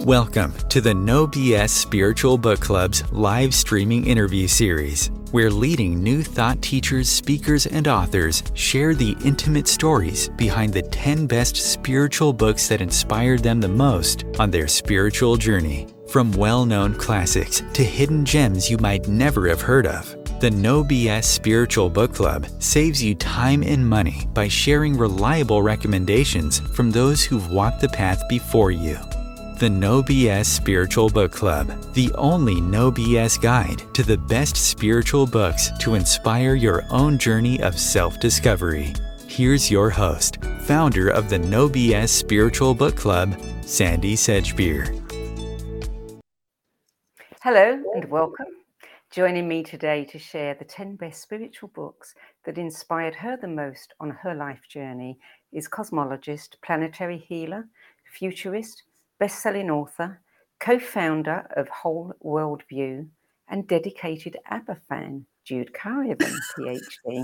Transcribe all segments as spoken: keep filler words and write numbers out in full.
Welcome to the No B S Spiritual Book Club's live streaming interview series, where leading new thought teachers, speakers, and authors share the intimate stories behind the ten best spiritual books that inspired them the most on their spiritual journey. From well-known classics to hidden gems you might never have heard of, the No B S Spiritual Book Club saves you time and money by sharing reliable recommendations from those who've walked the path before you. The No B S Spiritual Book Club, the only No B S guide to the best spiritual books to inspire your own journey of self-discovery. Here's your host, founder of the No B S Spiritual Book Club, Sandy Sedgbeer. Hello and welcome. Joining me today to share the ten best spiritual books that inspired her the most on her life journey is cosmologist, planetary healer, futurist, best-selling author, co-founder of Whole World View, and dedicated ABBA fan, Jude Currivan, PhD.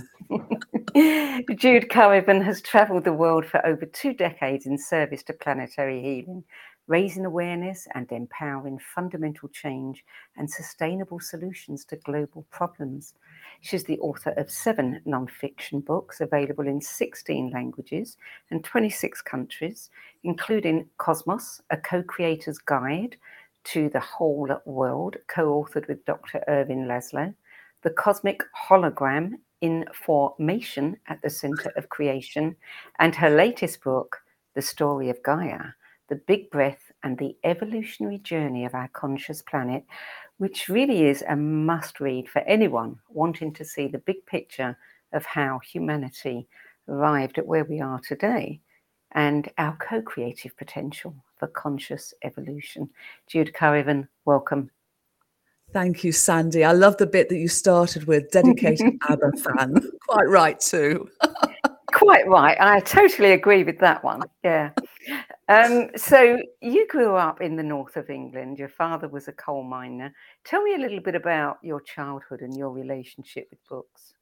Jude Currivan has travelled the world for over two decades in service to planetary healing, raising awareness and empowering fundamental change and sustainable solutions to global problems. She's the author of seven non-fiction books available in sixteen languages and twenty-six countries, including Cosmos, a co-creator's guide to the whole world, co-authored with Doctor Ervin Laszlo, The Cosmic Hologram, Information at the Center of Creation, and her latest book, The Story of Gaia, The Big Breath and the Evolutionary Journey of Our Conscious Planet, which really is a must-read for anyone wanting to see the big picture of how humanity arrived at where we are today and our co-creative potential for conscious evolution. Jude Currivan, welcome. Thank you, Sandy. I love the bit that you started with, dedicated ABBA fan. Quite right, too. Quite right. I totally agree with that one. Yeah. Um, so you grew up in the north of England. Your father was a coal miner. Tell me a little bit about your childhood and your relationship with books.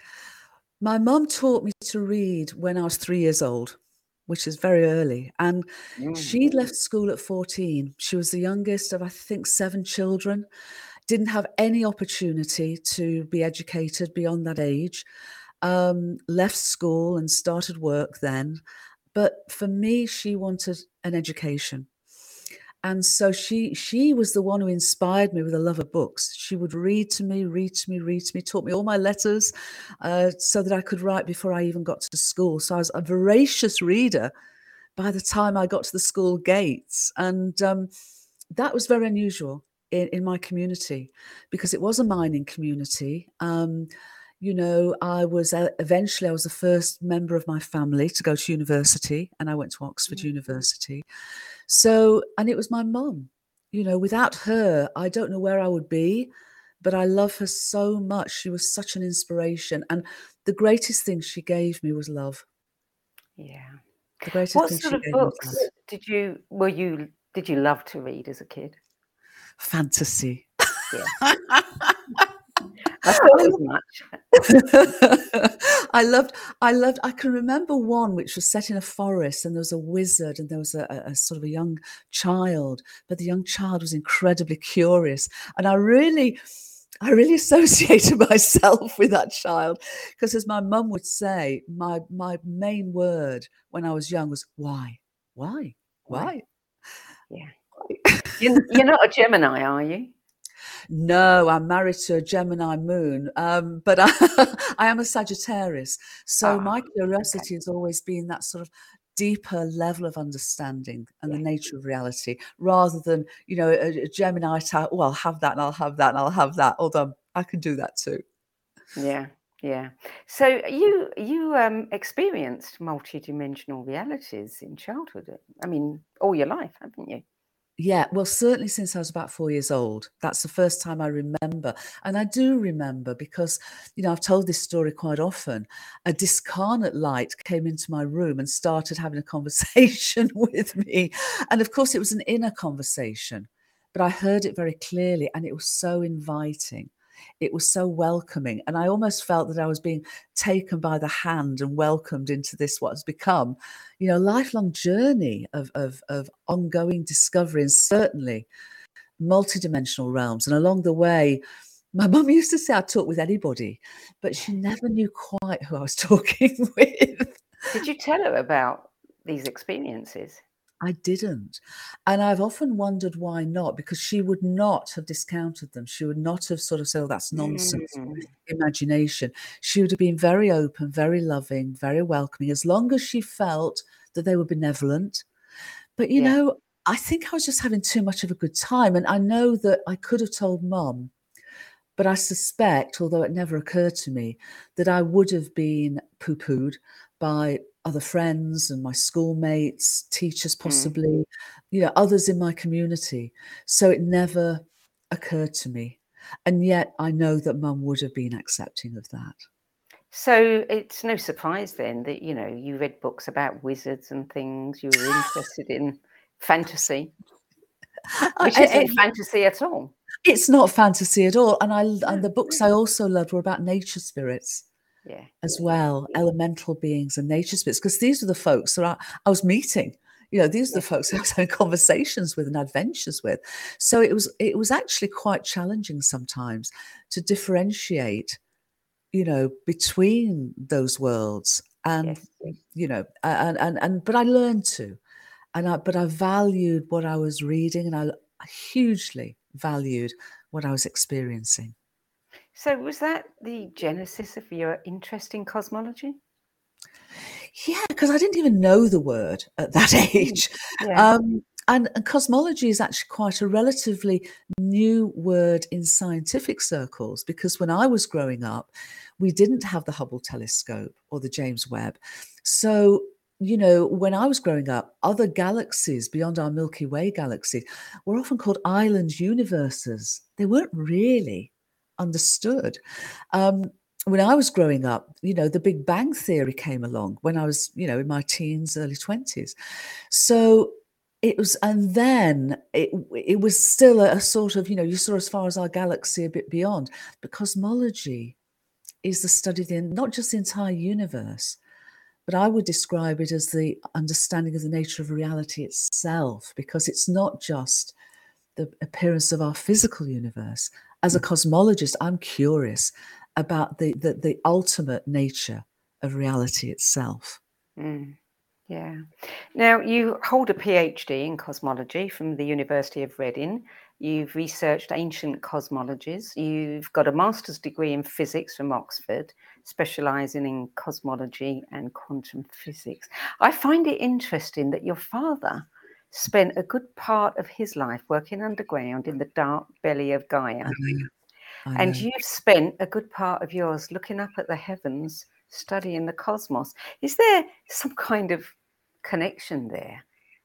My mum taught me to read when I was three years old, which is very early. And mm. she left school at fourteen. She was the youngest of, I think, seven children. Didn't have any opportunity to be educated beyond that age. Um, left school and started work then. But for me, she wanted an education. And so she she was the one who inspired me with a love of books. She would read to me, read to me, read to me, taught me all my letters uh, so that I could write before I even got to school. So I was a voracious reader by the time I got to the school gates. And um, that was very unusual in, in my community because it was a mining community. Um, You know, I was uh, eventually I was the first member of my family to go to university, and I went to Oxford mm-hmm. University. So, and it was my mum. You know, without her, I don't know where I would be, but I love her so much. She was such an inspiration, and the greatest thing she gave me was love. Yeah. The greatest what thing sort she of gave books me was love. did you were you did you love to read as a kid? Fantasy. Yeah. I thought as much. I loved, I loved, I can remember one which was set in a forest and there was a wizard and there was a, a, a sort of a young child, but the young child was incredibly curious. And I really, I really associated myself with that child because as my mum would say, my, my main word when I was young was, why, why, why? Yeah. You're, you're not a Gemini, are you? No, I'm married to a Gemini moon, um, but I, I am a Sagittarius. So oh, my curiosity okay. has always been that sort of deeper level of understanding and yeah. the nature of reality, rather than, you know, a, a Gemini type, oh, I'll have that and I'll have that and I'll have that. Although I can do that too. Yeah, yeah. So you you um, experienced multidimensional realities in childhood. I mean, all your life, haven't you? Yeah, well, certainly since I was about four years old. That's the first time I remember. And I do remember because, you know, I've told this story quite often. A discarnate light came into my room and started having a conversation with me. And of course, it was an inner conversation, but I heard it very clearly and it was so inviting. It was so welcoming. And I almost felt that I was being taken by the hand and welcomed into this, what has become, you know, a lifelong journey of, of, of ongoing discovery, and certainly multidimensional realms. And along the way, my mum used to say I talk with anybody, but she never knew quite who I was talking with. Did you tell her about these experiences? I didn't. And I've often wondered why not, because she would not have discounted them. She would not have sort of said, oh, that's nonsense, Mm. imagination. She would have been very open, very loving, very welcoming, as long as she felt that they were benevolent. But, you Yeah. know, I think I was just having too much of a good time. And I know that I could have told Mum, but I suspect, although it never occurred to me, that I would have been poo-pooed by other friends and my schoolmates, teachers possibly, mm. you know, others in my community. So it never occurred to me. And yet I know that Mum would have been accepting of that. So it's no surprise then that, you know, you read books about wizards and things. You were interested in fantasy, which I, isn't it, fantasy at all. It's not fantasy at all. And I and the books I also loved were about nature spirits. Yeah. As well, yeah. Elemental beings and nature spirits, because these are the folks that I, I was meeting. You know, these are the folks I was having conversations with and adventures with. So it was it was actually quite challenging sometimes to differentiate, you know, between those worlds. And yes. you know, and and and but I learned to, and I but I valued what I was reading, and I hugely valued what I was experiencing. So was that the genesis of your interest in cosmology? Yeah, because I didn't even know the word at that age. Yeah. Um, and, and cosmology is actually quite a relatively new word in scientific circles, because when I was growing up, we didn't have the Hubble telescope or the James Webb. So, you know, when I was growing up, other galaxies beyond our Milky Way galaxy were often called island universes. They weren't really understood. Um, when I was growing up, you know, the Big Bang Theory came along when I was, you know, in my teens, early twenties. So it was, and then it it was still a, a sort of, you know, you saw as far as our galaxy, a bit beyond. But cosmology is the study of the, not just the entire universe, but I would describe it as the understanding of the nature of reality itself, because it's not just the appearance of our physical universe. As a cosmologist, I'm curious about the, the, the ultimate nature of reality itself. Mm, yeah. Now, you hold a PhD in cosmology from the University of Reading. You've researched ancient cosmologies. You've got a master's degree in physics from Oxford, specialising in cosmology and quantum physics. I find it interesting that your father spent a good part of his life working underground in the dark belly of Gaia. I I and you've spent a good part of yours looking up at the heavens, studying the cosmos. Is there some kind of connection there?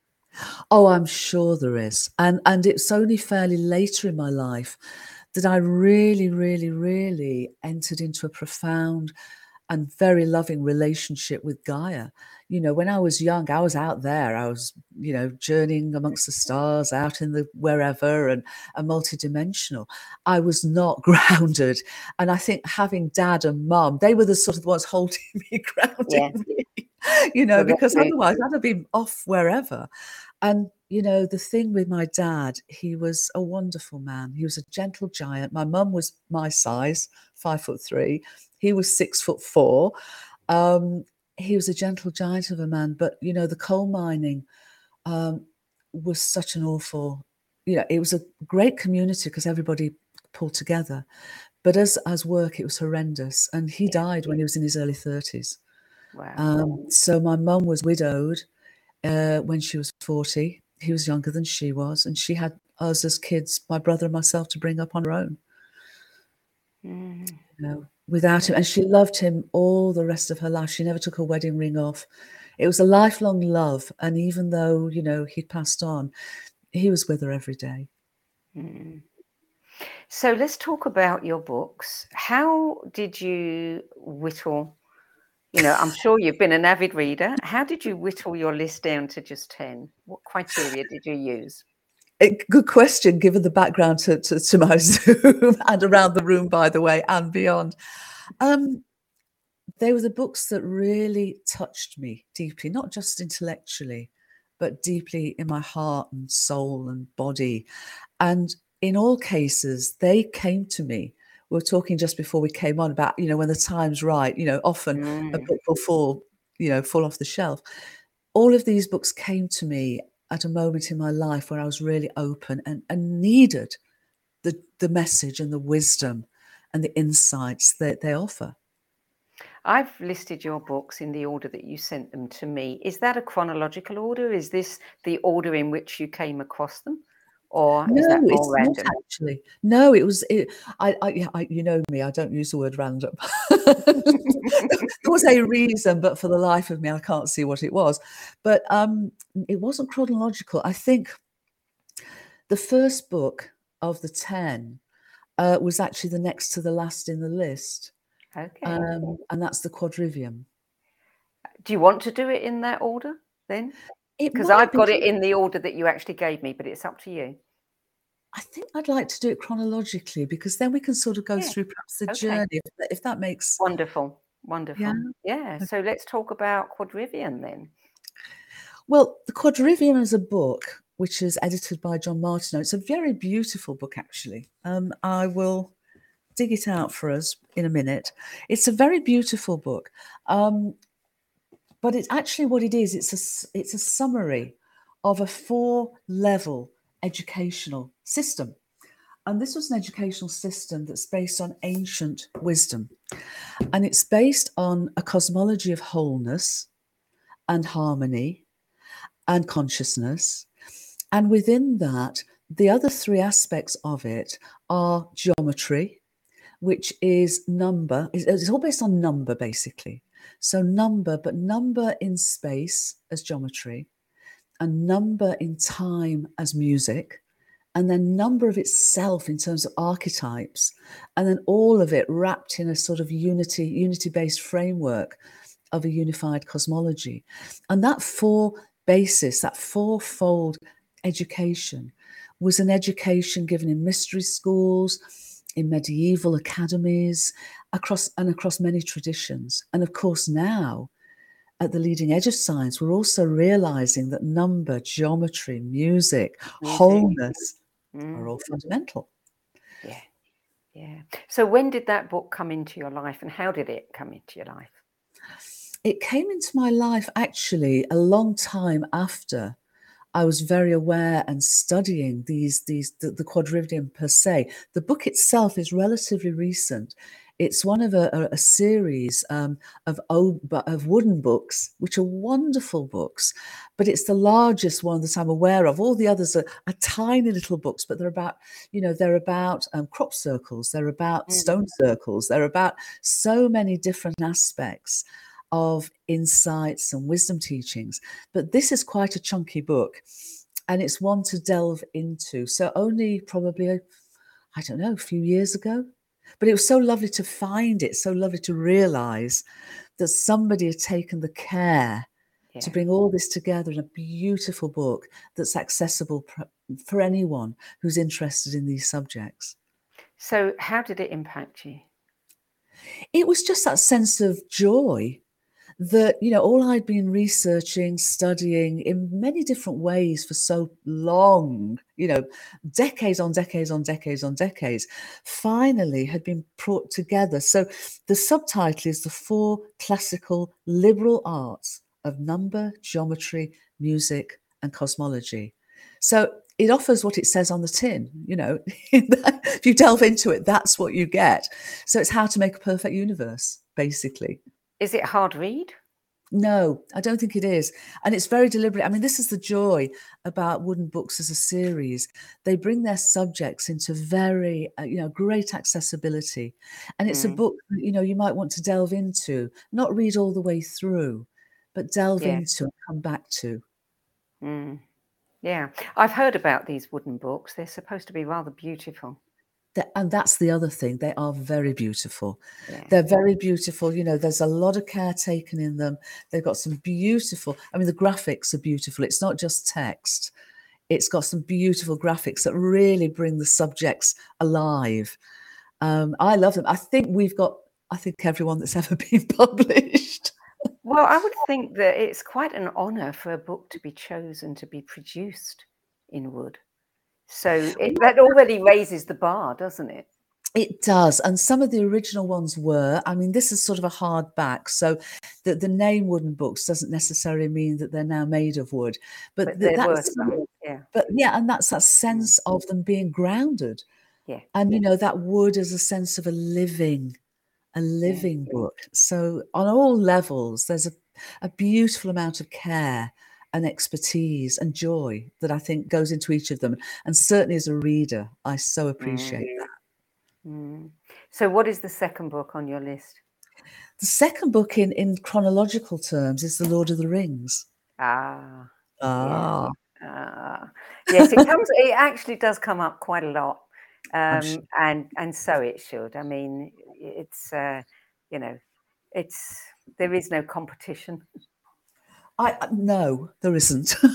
Oh, I'm sure there is. And and it's only fairly later in my life that I really, really, really entered into a profound and very loving relationship with Gaia. You know, when I was young, I was out there. I was, you know, journeying amongst the stars, out in the wherever, and, and multidimensional. I was not grounded. And I think having dad and mum, they were the sort of the ones holding me, grounding Yeah. me, you know, So because that's it. otherwise I'd have been off wherever. And, you know, the thing with my dad, he was a wonderful man. He was a gentle giant. My mum was my size, five foot three. He was six foot four. Um, he was a gentle giant of a man. But, you know, the coal mining um, was such an awful, you know, it was a great community because everybody pulled together. But as, as work, it was horrendous. And he died when he was in his early thirties. Wow. Um, so my mum was widowed uh, when she was forty. He was younger than she was. And she had us as kids, my brother and myself, to bring up on her own. Mm. You know, without him. And she loved him all the rest of her life. She never took her wedding ring off. It was a lifelong love. And even though, you know, he'd passed on, he was with her every day. Mm. So let's talk about your books. How did you whittle, you know, I'm sure you've been an avid reader. How did you whittle your list down to just ten? What criteria did you use? it, good question, given the background to, to, to my Zoom and around the room, by the way, and beyond. Um, they were the books that really touched me deeply, not just intellectually, but deeply in my heart and soul and body. And in all cases, they came to me. We were talking just before we came on about, you know, when the time's right, you know, often Mm. a book will fall, you know, fall off the shelf. All of these books came to me at a moment in my life where I was really open and, and needed the, the message and the wisdom and the insights that they offer. I've listed your books in the order that you sent them to me. Is that a chronological order? Is this the order in which you came across them? Or No, is that more it's random? not actually. No, it was. It, I, I, I, you know me. I don't use the word random. There was a reason, but for the life of me, I can't see what it was. But um, it wasn't chronological. I think the first book of the ten uh, was actually the next to the last in the list, Okay. um, and that's the Quadrivium. Do you want to do it in that order then? It Because might I've be got it in the order that you actually gave me, but it's up to you. I think I'd like to do it chronologically because then we can sort of go Yeah. through perhaps the Okay. journey, if that, if that makes. Wonderful. Wonderful. Yeah. Yeah. So let's talk about Quadrivium then. Well, the Quadrivium is a book which is edited by John Martineau. It's a very beautiful book, actually. Um, I will dig it out for us in a minute. It's a very beautiful book, um, but it's actually what it is. It's a it's a summary of a four-level educational system. And this was an educational system that's based on ancient wisdom. And it's based on a cosmology of wholeness and harmony and consciousness. And within that, the other three aspects of it are geometry, which is number. It's all based on number, basically. So number, but number in space as geometry, and number in time as music, and then number of itself in terms of archetypes, and then all of it wrapped in a sort of unity, unity-based framework of a unified cosmology. And that four basis, that fourfold education was an education given in mystery schools, in medieval academies, across and across many traditions. And of course now, at the leading edge of science, we're also realizing that number, geometry, music, Music. wholeness Mm. are all fundamental. Yeah. Yeah. So when did that book come into your life and how did it come into your life? It came into my life actually a long time after I was very aware and studying these, these the, the Quadrivium per se. The book itself is relatively recent. It's one of a, a, a series um, of, old, of wooden books, which are wonderful books, but it's the largest one that I'm aware of. All the others are, are tiny little books, but they're about, you know, they're about um, crop circles, they're about mm. stone circles, they're about so many different aspects of insights and wisdom teachings. But this is quite a chunky book and it's one to delve into. So only probably, I don't know, a few years ago, but it was so lovely to find it, so lovely to realize that somebody had taken the care yeah. to bring all this together in a beautiful book that's accessible for anyone who's interested in these subjects. So how did it impact you? It was just that sense of joy that, you know, all I'd been researching, studying in many different ways for so long, you know, decades on decades on decades on decades, finally had been brought together. So the subtitle is The Four Classical Liberal Arts of Number, Geometry, Music, and Cosmology. So it offers what it says on the tin, you know, if you delve into it, that's what you get. So it's how to make a perfect universe, basically. Is it a hard read? No, I don't think it is. And it's very deliberate. I mean, this is the joy about wooden books as a series. They bring their subjects into very, uh, you know, great accessibility. And it's mm. a book, you know, you might want to delve into, not read all the way through, but delve yeah. into and come back to. Mm. Yeah, I've heard about these wooden books. They're supposed to be rather beautiful. And that's the other thing. They are very beautiful. Yeah. They're very beautiful. You know, there's a lot of care taken in them. They've got some beautiful, I mean, the graphics are beautiful. It's not just text. It's got some beautiful graphics that really bring the subjects alive. Um, I love them. I think we've got, I think everyone that's ever been published. Well, I would think that it's quite an honour for a book to be chosen to be produced in wood. So it, that already raises the bar, doesn't it? It does. And some of the original ones were, I mean, this is sort of a hardback. So the, the name Wooden Books doesn't necessarily mean that they're now made of wood. But, But th- there were that's, some, yeah. but yeah, and that's that sense of them being grounded. Yeah. And, you know, that wood is a sense of a living, a living book. So on all levels, there's a, a beautiful amount of care and expertise and joy that I think goes into each of them. And certainly as a reader, I so appreciate Mm. that. Mm. So what is the second book on your list? The second book in, in chronological terms is The Lord of the Rings. Ah. Ah. Yeah. Ah. Yes, it comes, it actually does come up quite a lot. Um, sure. and, and so it should. I mean, it's, uh, you know, it's, there is no competition. I No, there isn't. So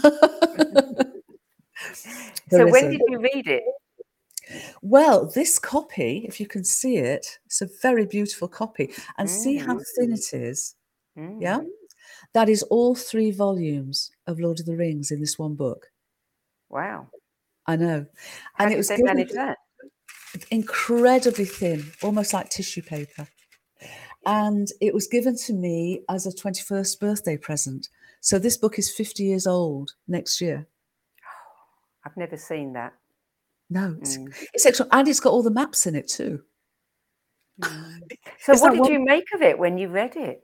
There when isn't. did you read it? Well, this copy, if you can see it, it's a very beautiful copy. And see how Mm. thin it is. Mm. Yeah. That is all three volumes of Lord of the Rings in this one book. Wow. I know. How And did it was they given manage that? incredibly thin, almost like tissue paper. And it was given to me as a twenty-first birthday present. So this book is fifty years old next year. I've never seen that. No, it's, Mm. it's excellent. And it's got all the maps in it too. Mm. So It's what that did one- you make of it when you read it?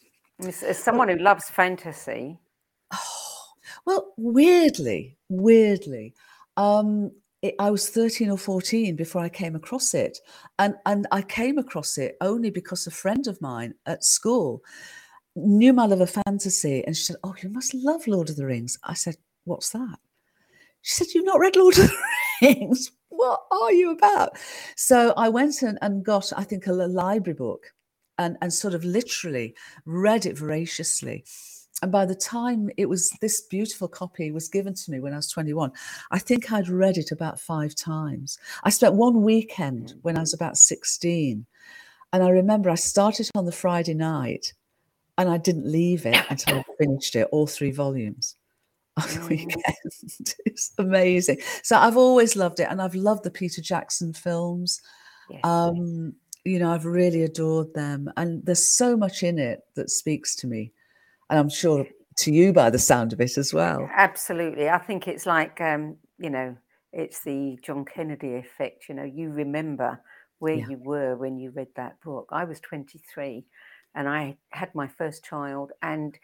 As, as someone who loves fantasy. Oh, well, weirdly, weirdly, um, it, I was thirteen or fourteen before I came across it. And, and I came across it only because a friend of mine at school knew my love of fantasy. And she said, oh, you must love Lord of the Rings. I said, what's that? She said, you've not read Lord of the Rings? What are you about? So I went and, and got, I think, a library book and, and sort of literally read it voraciously. And by the time it was, this beautiful copy was given to me when I was twenty-one, I think I'd read it about five times. I spent one weekend when I was about sixteen. And I remember I started on the Friday night and I didn't leave it until I finished it, all three volumes. On the weekend. It's amazing. So I've always loved it, and I've loved the Peter Jackson films. Yes. Um, you know, I've really adored them, and there's so much in it that speaks to me, and I'm sure to you by the sound of it as well. Absolutely. I think it's like, um, you know, it's the John Kennedy effect. You know, you remember where Yeah. you were when you read that book. I was twenty-three, and I had my first child, and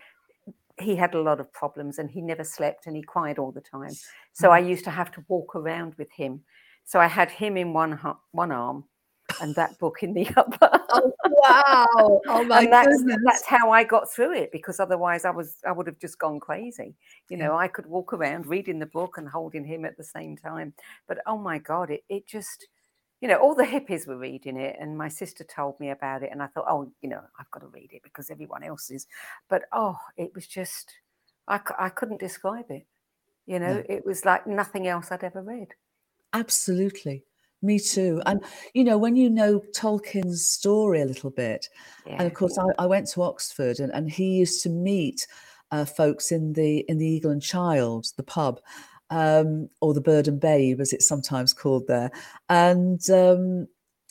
he had a lot of problems and he never slept and he cried all the time. So I used to have to walk around with him. So I had him in one one arm and that book in the other. Oh, wow. Oh, my and that's, goodness. that's how I got through it, because otherwise I was I would have just gone crazy. You know, Yeah. I could walk around reading the book and holding him at the same time. But oh my God, it, it just, you know, all the hippies were reading it and my sister told me about it and I thought, oh, you know, I've got to read it because everyone else is. But, oh, it was just, I, I couldn't describe it. You know, No. it was like nothing else I'd ever read. Absolutely. Me too. And, you know, when you know Tolkien's story a little bit, Yeah. and of course I, I went to Oxford and, and he used to meet uh, folks in the in the Eagle and Child, the pub, um, or the Bird and Babe, as it's sometimes called there. And um,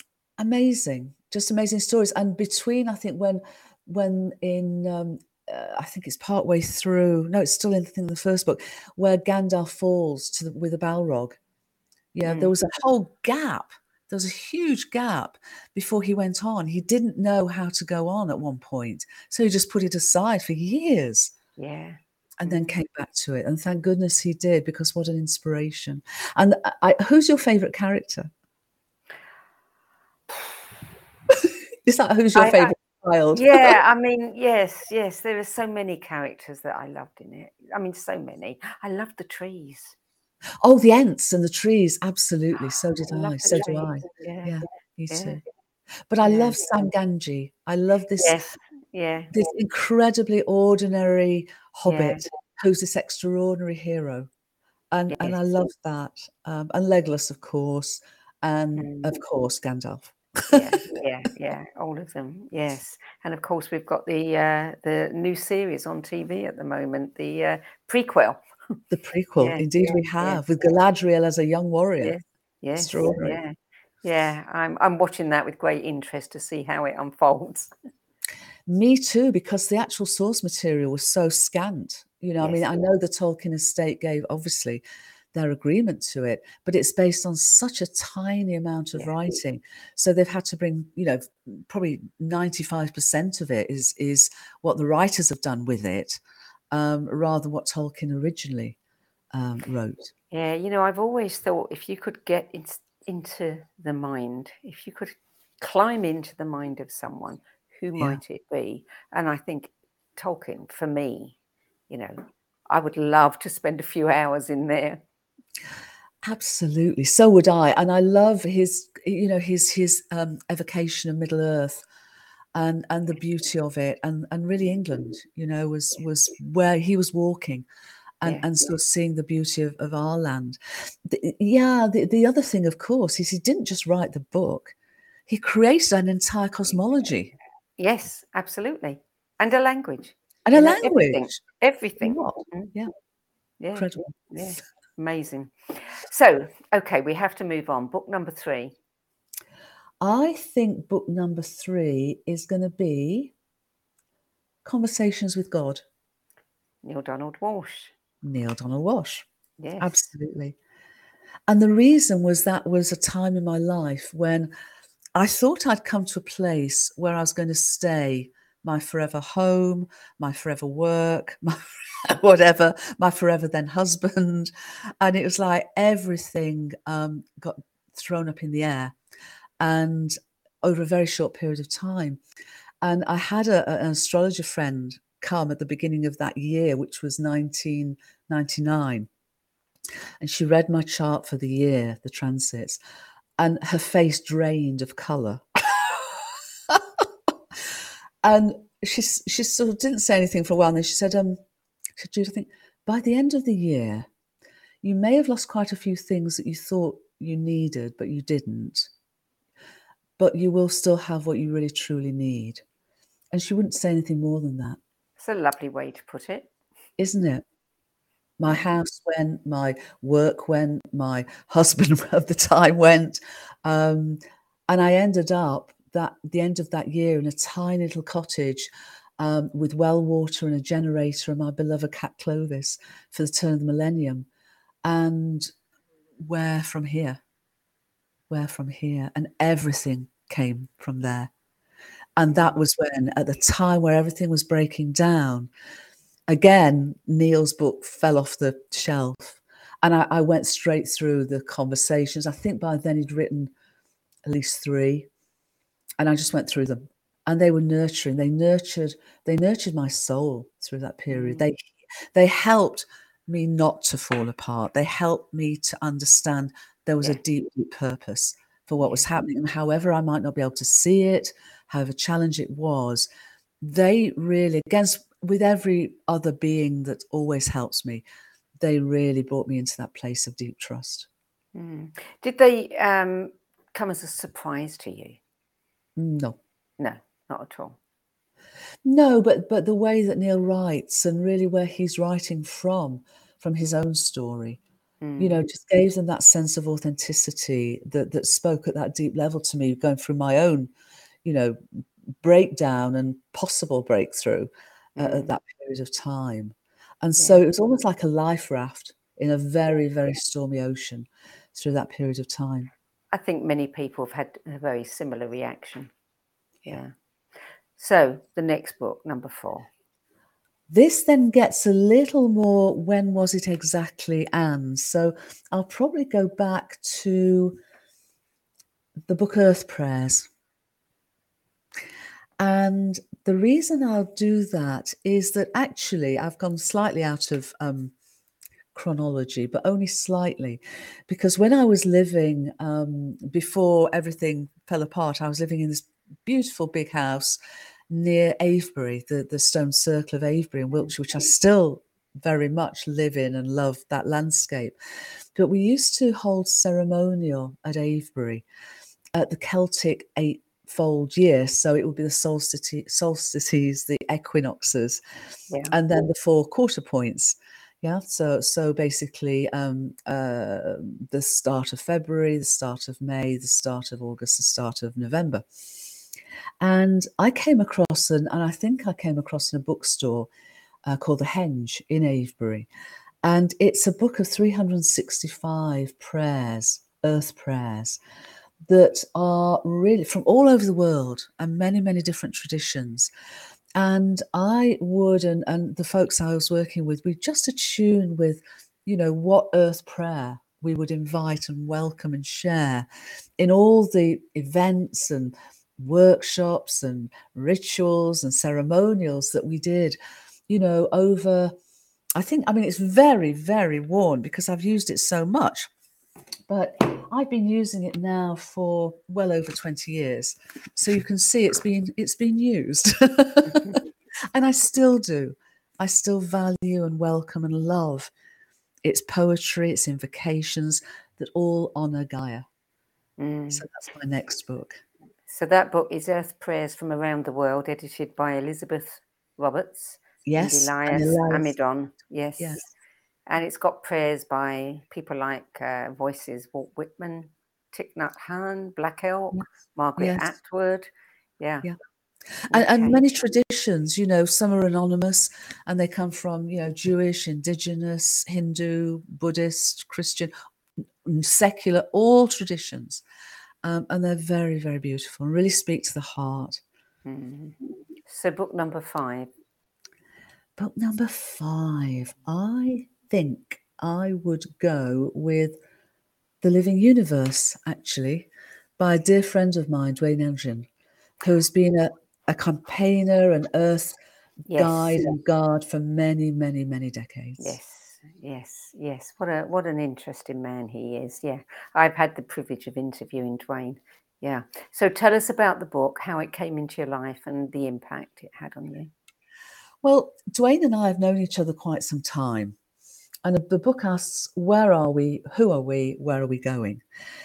amazing, just amazing stories. And between, I think, when when in, um, uh, I think it's partway through, no, it's still in, I think, the first book, where Gandalf falls to the, with a Balrog. Yeah, Mm. there was a whole gap. There was a huge gap before he went on. He didn't know how to go on at one point. So he just put it aside for years Yeah. and then came back to it. And thank goodness he did, because what an inspiration. And I, who's your favourite character? Is that who's your I- I- favourite child? Yeah, I mean, yes, yes. There are so many characters that I loved in it. I mean, so many. I loved the trees. Oh, the Ents and the trees. Absolutely. So did I love I. the So do I. trees. Yeah. Yeah, me Yeah. too. But I Yeah. love Sam Ganji. I love this, Yes. Yeah. this incredibly ordinary Yeah. hobbit who's this extraordinary hero. And Yes. and I love that. Um, and Legolas, of course, and Mm. of course Gandalf. Yeah, yeah, yeah, all of them. Yes, and of course we've got the uh, the new series on T V at the moment, the uh, prequel. The prequel, Yes, indeed yes, we yes, have, with Galadriel as a young warrior. yes, yes, Extraordinary. yeah, yeah. I'm I'm watching that with great interest to see how it unfolds. Me too, because the actual source material was so scant. You know, I mean, Yes. I know the Tolkien estate gave obviously their agreement to it, but it's based on such a tiny amount of Yeah. writing. So they've had to bring, you know, probably ninety-five percent of it is is what the writers have done with it, um, rather than what Tolkien originally um, wrote. Yeah, you know, I've always thought if you could get in, into the mind, if you could climb into the mind of someone, who Yeah. might it be? And I think Tolkien, for me, you know, I would love to spend a few hours in there. Absolutely, so would I. And I love his, you know, his his um, evocation of Middle Earth, and and the beauty of it, and and really England, you know, was was where he was walking, and Yeah. and sort of seeing the beauty of, of our land. The, yeah, the, the other thing, of course, is he didn't just write the book; he created an entire cosmology Yes, absolutely. And a language. and a You know, everything. language. Everything. What? Mm, Yeah, Yeah. incredible. Yeah. Amazing. So, okay, we have to move on. Book number three. I think book number three is going to be Conversations with God. Neil Donald Walsh. Neil Donald Walsh. Yes. Absolutely. And the reason was that was a time in my life when I thought I'd come to a place where I was going to stay, my forever home, my forever work, my whatever, my forever then husband. And it was like everything um, got thrown up in the air, and over a very short period of time. And I had a, an astrologer friend come at the beginning of that year, which was nineteen ninety-nine. And she read my chart for the year, the transits, and her face drained of colour. And she, she sort of didn't say anything for a while. And then she said, um, she said, Jude, I think by the end of the year, you may have lost quite a few things that you thought you needed, but you didn't. But you will still have what you really truly need. And she wouldn't say anything more than that. It's a lovely way to put it. Isn't it? My house went, my work went, my husband of the time went. Um, and I ended up that the end of that year in a tiny little cottage um, with well water and a generator and my beloved cat Clovis for the turn of the millennium. And where from here? Where from here? And everything came from there. And that was when, at the time where everything was breaking down, again, Neil's book fell off the shelf, and I, I went straight through the conversations. I think by then he'd written at least three, and I just went through them, and they were nurturing. They nurtured. They nurtured my soul through that period. Mm. They they helped me not to fall apart. They helped me to understand there was yeah. a deep, deep purpose for what yeah. was happening, and however I might not be able to see it, however challenging it was, they really, against with every other being that always helps me, they really brought me into that place of deep trust. Mm. Did they um, come as a surprise to you? No. No, not at all. No, but but the way that Neil writes and really where he's writing from, from his own story, mm. you know, just gave them that sense of authenticity that that spoke at that deep level to me, going through my own, you know, breakdown and possible breakthrough. Uh, mm. at that period of time. And yeah. so it was almost like a life raft in a very, very stormy ocean through that period of time. I think many people have had a very similar reaction. Yeah. So the next book, number four. This then gets a little more, when was it exactly, Anne? So I'll probably go back to the book Earth Prayers. And the reason I'll do that is that actually I've gone slightly out of um, chronology, but only slightly, because when I was living, um, before everything fell apart, I was living in this beautiful big house near Avebury, the, the stone circle of Avebury in Wiltshire, which I still very much live in and love that landscape. But we used to hold ceremonial at Avebury at the Celtic eightfold year. So it would be the solstices, solstices the equinoxes, yeah. and then the four quarter points. Yeah, so so basically um, uh, the start of February, the start of May, the start of August, the start of November. And I came across, an, and I think I came across in a bookstore uh, called The Henge in Avebury. And it's a book of three hundred sixty-five prayers, earth prayers, that are really from all over the world and many, many different traditions. And I would, and, and the folks I was working with, we just attune with, you know, what earth prayer we would invite and welcome and share in all the events and workshops and rituals and ceremonials that we did, you know, over, I think, I mean, it's very, very worn because I've used it so much, but I've been using it now for well over twenty years. So you can see it's been, it's been used. And I still do. I still value and welcome and love its poetry, its invocations that all honor Gaia. Mm. So that's my next book. So that book is Earth Prayers from Around the World, edited by Elizabeth Roberts. Yes. And Elias, and Elias Amidon. Yes. yes. And it's got prayers by people like uh, Voices, Walt Whitman, Thich Nhat Hanh, Black Elk, yes. Margaret yes. Atwood. Yeah. Yeah. And, okay. and many traditions, you know, some are anonymous and they come from, you know, Jewish, indigenous, Hindu, Buddhist, Christian, secular, all traditions. Um, and they're very, very beautiful and really speak to the heart. Mm-hmm. So book number five. Book number five. I think I would go with The Living Universe, actually, by a dear friend of mine, Duane Elgin, who's been a, a campaigner, an earth yes. guide and guard for many, many, many decades. Yes. Yes, yes. What a what an interesting man he is. Yeah, I've had the privilege of interviewing Duane. Yeah. So tell us about the book, how it came into your life and the impact it had on you. Well, Duane and I have known each other quite some time. And the book asks, where are we? Who are we? Where are we going?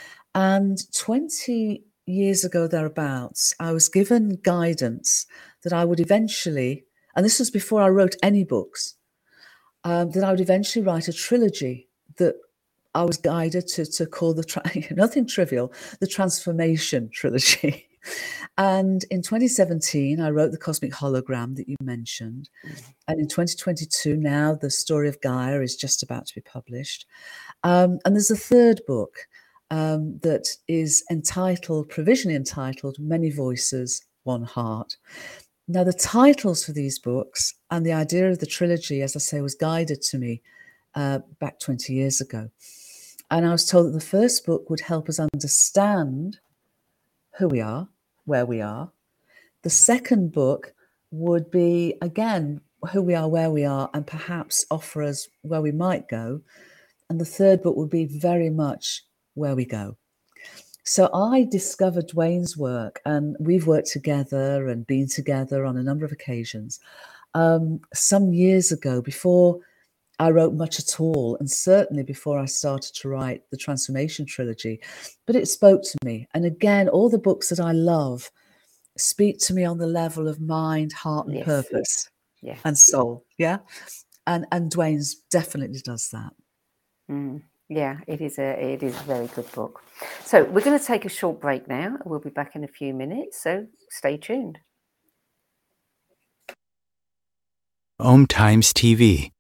And twenty years ago, thereabouts, I was given guidance that I would eventually, and this was before I wrote any books, Um, that I would eventually write a trilogy that I was guided to, to call the, tra- nothing trivial, the Transformation Trilogy. And in twenty seventeen, I wrote The Cosmic Hologram that you mentioned. Mm-hmm. And in twenty twenty-two, now the story of Gaia is just about to be published. Um, and there's a third book um, that is entitled, provisionally entitled, Many Voices, One Heart. Now, the titles for these books and the idea of the trilogy, as I say, was guided to me uh, back twenty years ago. And I was told that the first book would help us understand who we are, where we are. The second book would be, again, who we are, where we are, and perhaps offer us where we might go. And the third book would be very much where we go. So I discovered Duane's work, and we've worked together and been together on a number of occasions um, some years ago, before I wrote much at all, and certainly before I started to write the Transformation Trilogy. But it spoke to me. And again, all the books that I love speak to me on the level of mind, heart, and yes. purpose yes. and soul. Yeah. And and Duane's definitely does that. Mm. Yeah, it is a it is a very good book. So we're going to take a short break now. We'll be back in a few minutes, so stay tuned. Om Times T V.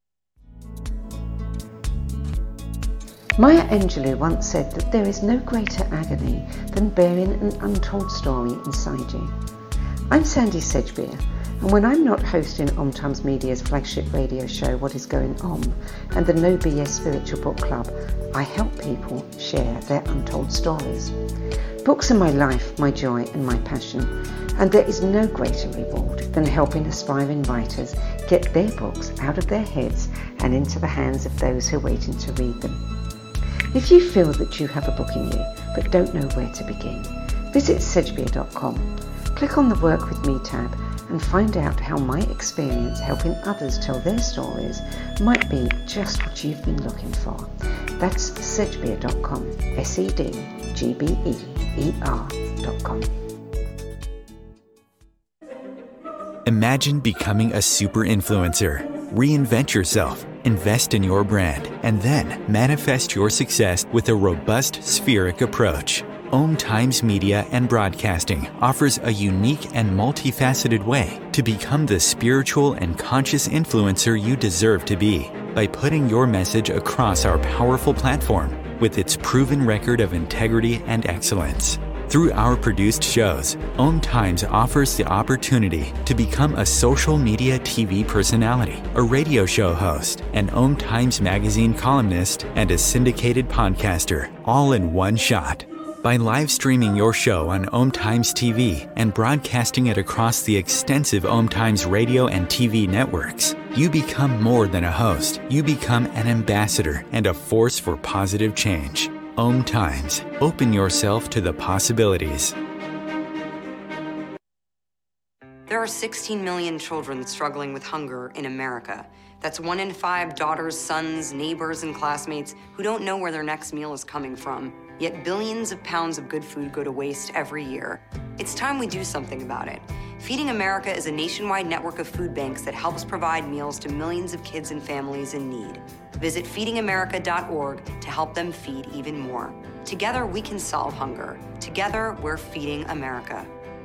Maya Angelou once said that there is no greater agony than bearing an untold story inside you. I'm Sandy Sedgbeer, and when I'm not hosting Om Times Media's flagship radio show, What Is Going On, and the No B S Spiritual Book Club, I help people share their untold stories. Books are my life, my joy, and my passion, and there is no greater reward than helping aspiring writers get their books out of their heads and into the hands of those who are waiting to read them. If you feel that you have a book in you but don't know where to begin, visit sedgbeer dot com. Click on the Work With Me tab and find out how my experience helping others tell their stories might be just what you've been looking for. That's sedgbeer dot com, S E D G B E E R dot com. Imagine becoming a super influencer. Reinvent yourself, invest in your brand, and then manifest your success with a robust spheric approach. Om Times Media and Broadcasting offers a unique and multifaceted way to become the spiritual and conscious influencer you deserve to be by putting your message across our powerful platform with its proven record of integrity and excellence. Through our produced shows, Om Times offers the opportunity to become a social media T V personality, a radio show host, an Om Times magazine columnist, and a syndicated podcaster, all in one shot. By live streaming your show on Om Times T V and broadcasting it across the extensive Om Times radio and T V networks, you become more than a host. You become an ambassador and a force for positive change. Om Times. Open yourself to the possibilities. There are sixteen million children struggling with hunger in America. That's one in five daughters, sons, neighbors, and classmates who don't know where their next meal is coming from. Yet billions of pounds of good food go to waste every year. It's time we do something about it. Feeding America is a nationwide network of food banks that helps provide meals to millions of kids and families in need. Visit feeding america dot org to help them feed even more. Together, we can solve hunger. Together, we're feeding America.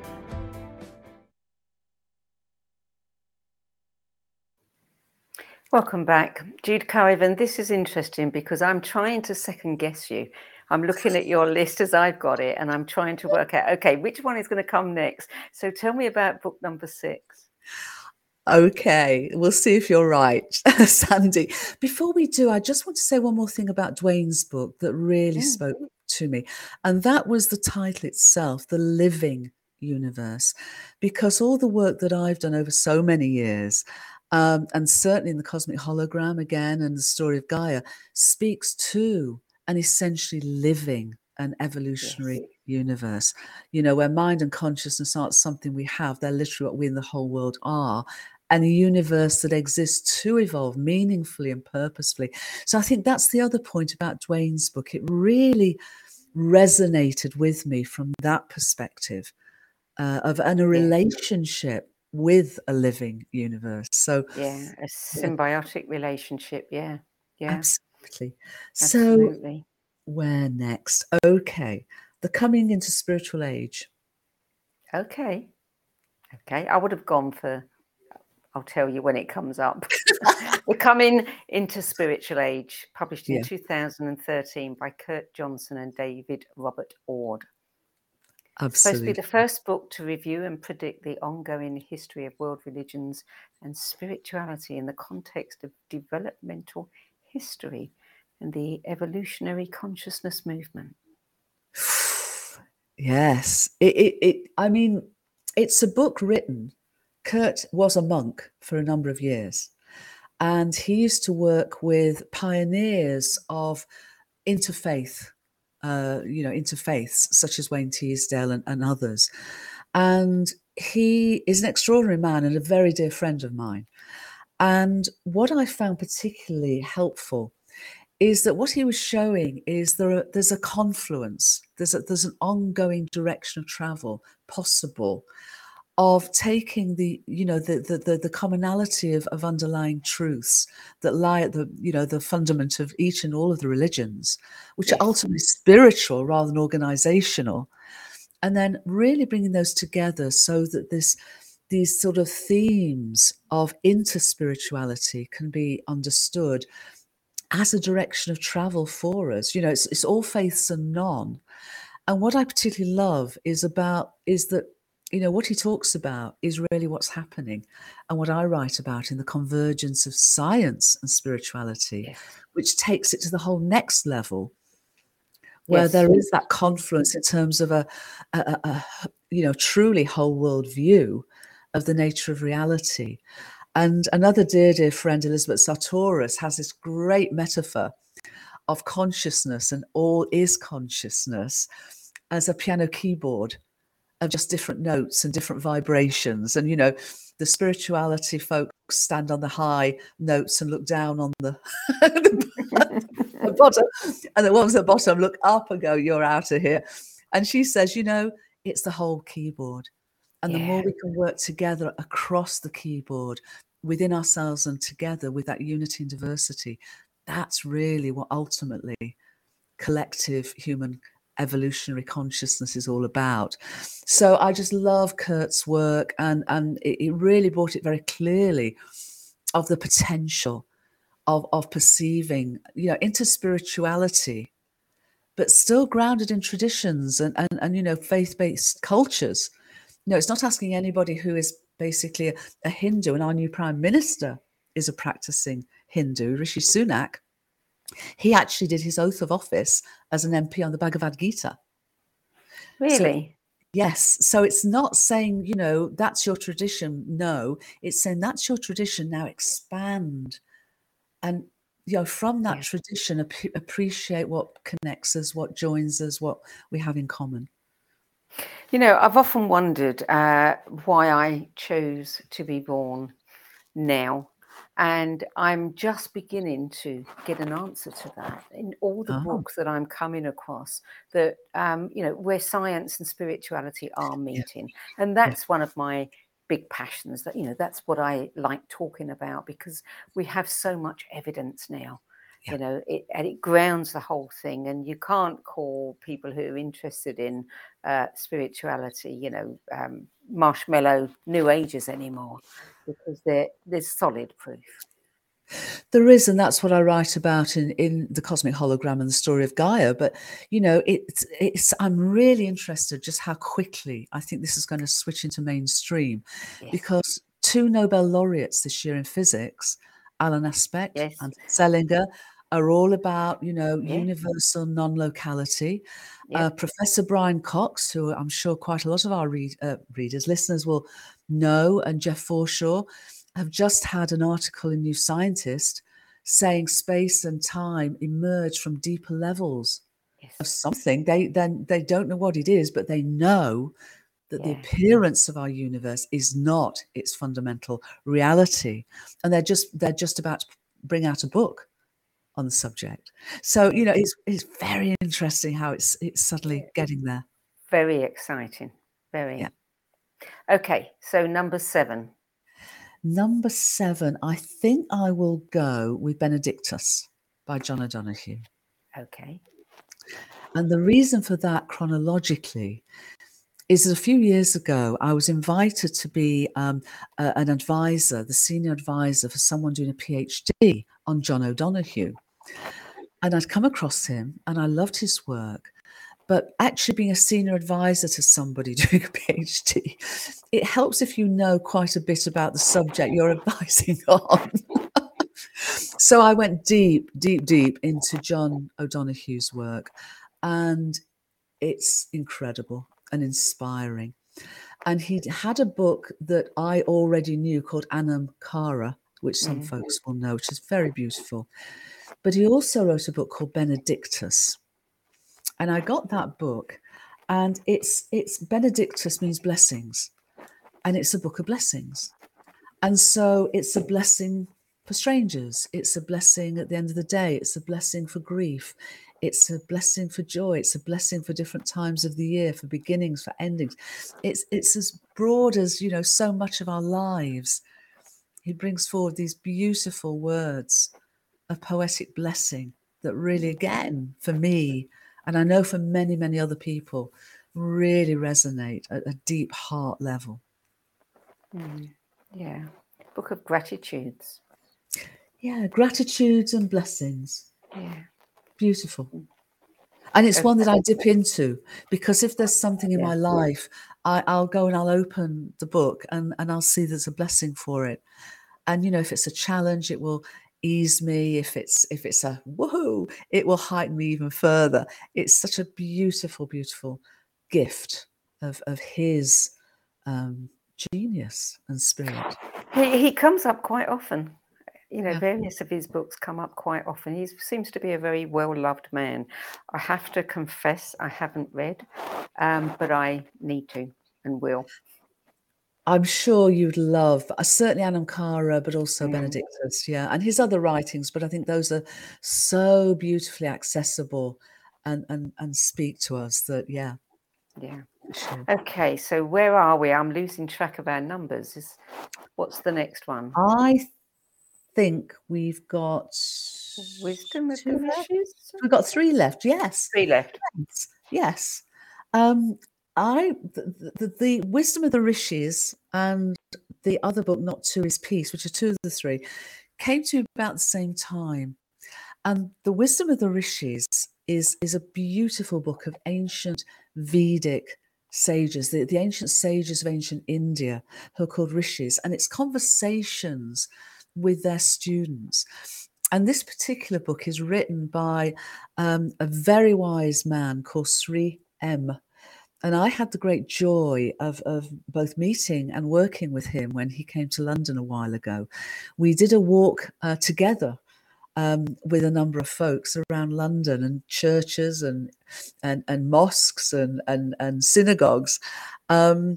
Welcome back. Jude Currivan, this is interesting because I'm trying to second guess you. I'm looking at your list as I've got it, and I'm trying to work out, okay, which one is going to come next? So tell me about book number six. Okay, we'll see if you're right, Sandy. Before we do, I just want to say one more thing about Dwayne's book that really mm. spoke to me. And that was the title itself, The Living Universe, because all the work that I've done over so many years, um, and certainly in the Cosmic Hologram again, and the story of Gaia, speaks to an essentially living an evolutionary yes. universe, you know, where mind and consciousness aren't something we have. They're literally what we in the whole world are, and a universe that exists to evolve meaningfully and purposefully. So I think that's the other point about Dwayne's book. It really resonated with me from that perspective uh, of and a relationship with a living universe. So yeah, a symbiotic yeah. relationship. Yeah, yeah, absolutely. Absolutely. So where next? Okay, the coming into spiritual age. Okay, okay. I would have gone for. I'll tell you when it comes up. We're coming into spiritual age, published in yeah. two thousand thirteen by Kurt Johnson and David Robert Ord. Absolutely. It's supposed to be the first book to review and predict the ongoing history of world religions and spirituality in the context of developmental history and the evolutionary consciousness movement. Yes. It, it, it, I mean, it's a book written. Kurt was a monk for a number of years, and he used to work with pioneers of interfaith, uh, you know, interfaiths such as Wayne Teasdale and, and others. And he is an extraordinary man and a very dear friend of mine. And what I found particularly helpful is that what he was showing is there are, there's a confluence, there's a, there's an ongoing direction of travel possible of taking the, you know, the the the, the commonality of, of underlying truths that lie at the, you know, the fundament of each and all of the religions, which yes. are ultimately spiritual rather than organizational, and then really bringing those together so that this these sort of themes of interspirituality can be understood as a direction of travel for us. You know, it's it's all faiths and none. And what I particularly love is about is that, you know, what he talks about is really what's happening, and what I write about in the convergence of science and spirituality, yes. which takes it to the whole next level, where yes. there is that confluence in terms of a, a, a, a, you know, truly whole world view of the nature of reality. And another dear, dear friend, Elizabeth Sartoris, has this great metaphor of consciousness, and all is consciousness, as a piano keyboard. of just different notes and different vibrations. And, you know, the spirituality folks stand on the high notes and look down on the, the, the bottom. And the ones at the bottom look up and go, you're out of here. And she says, you know, it's the whole keyboard. And yeah. the more we can work together across the keyboard, within ourselves and together with that unity and diversity, that's really what ultimately collective human evolutionary consciousness is all about. So I just love Kurt's work, and, and it, it really brought it very clearly of the potential of, of perceiving, you know, into spirituality, but still grounded in traditions and, and, and you know, faith-based cultures. You know, it's not asking anybody who is basically a, a Hindu, and our new Prime Minister is a practicing Hindu, Rishi Sunak. He actually did his oath of office as an M P on the Bhagavad Gita. Really? So, yes. So it's not saying, you know, that's your tradition. No, it's saying that's your tradition. Now expand. And, you know, from that yeah. tradition, ap- appreciate what connects us, what joins us, what we have in common. You know, I've often wondered uh, why I chose to be born now. And I'm just beginning to get an answer to that in all the oh. books that I'm coming across, that, um, you know, where science and spirituality are meeting. Yeah. And that's yeah. one of my big passions, that, you know, that's what I like talking about, because we have so much evidence now, yeah. you know, it, and it grounds the whole thing. And you can't call people who are interested in uh, spirituality, you know, um, marshmallow New Agers anymore, because there, there's solid proof. There is, and that's what I write about in, in The Cosmic Hologram and the Story of Gaia. But, you know, it's, it's, I'm really interested just how quickly I think this is going to switch into mainstream, yes. because two Nobel laureates this year in physics, Alan Aspect yes. and Selinger, are all about, you know, yeah. universal non-locality. Yep. Uh, Professor Brian Cox, who I'm sure quite a lot of our read, uh, readers, listeners will know, and Jeff Forshaw have just had an article in New Scientist saying space and time emerge from deeper levels yes. of something. They then they don't know what it is, but they know that yeah. the appearance of our universe is not its fundamental reality, and they're just they're just about to bring out a book on the subject. So, you know, it's it's very interesting how it's it's suddenly getting there. Very exciting. Very. Yeah. Okay, so number seven. Number seven, I think I will go with Benedictus by John O'Donoghue. Okay. And the reason for that chronologically is that a few years ago, I was invited to be um, a, an advisor, the senior advisor for someone doing a PhD on John O'Donoghue. And I'd come across him and I loved his work. But actually being a senior advisor to somebody doing a PhD, it helps if you know quite a bit about the subject you're advising on. So I went deep, deep, deep into John O'Donoghue's work, and it's incredible and inspiring. And he had a book that I already knew called Anam Cara, which some mm. folks will know, which is very beautiful. But he also wrote a book called Benedictus. And I got that book, and it's it's Benedictus means blessings, and it's a book of blessings. And so it's a blessing for strangers. It's a blessing at the end of the day. It's a blessing for grief. It's a blessing for joy. It's a blessing for different times of the year, for beginnings, for endings. It's it's as broad as, you know, so much of our lives. He brings forward these beautiful words of poetic blessing that really, again, for me, and I know for many, many other people, really resonate at a deep heart level. Mm, yeah. Book of gratitudes. Yeah, gratitudes and blessings. Yeah. Beautiful. And it's okay. one that I dip into, because if there's something in yeah. my life, I, I'll go and I'll open the book and, and I'll see there's a blessing for it. And, you know, if it's a challenge, it will ease me. If it's if it's a woohoo, it will heighten me even further. It's such a beautiful, beautiful gift of of his um, genius and spirit. He, he comes up quite often. You know, Yeah. various of his books come up quite often. He seems to be a very well-loved man. I have to confess, I haven't read, um, but I need to. and will. I'm sure you'd love, uh, certainly Anam Cara, but also Mm. Benedictus, yeah, and his other writings. But I think those are so beautifully accessible and and and speak to us that, yeah. Yeah. Sure. Okay, so where are we? I'm losing track of our numbers. Is what's the next one? I think we've got Wisdom of the two left. Rishis? We've got three left. Yes. Three left. Yes. Yes. Um, I the, the, the Wisdom of the Rishis and the other book, Not Two is Peace, which are two of the three, came to me about the same time. And the Wisdom of the Rishis is is a beautiful book of ancient Vedic sages, the, the ancient sages of ancient India, who are called rishis, and it's conversations with their students. And this particular book is written by um, a very wise man called Sri M. And I had the great joy of, of both meeting and working with him when he came to London a while ago. We did a walk uh, together um, with a number of folks around London, and churches and and, and mosques and, and, and synagogues. Um,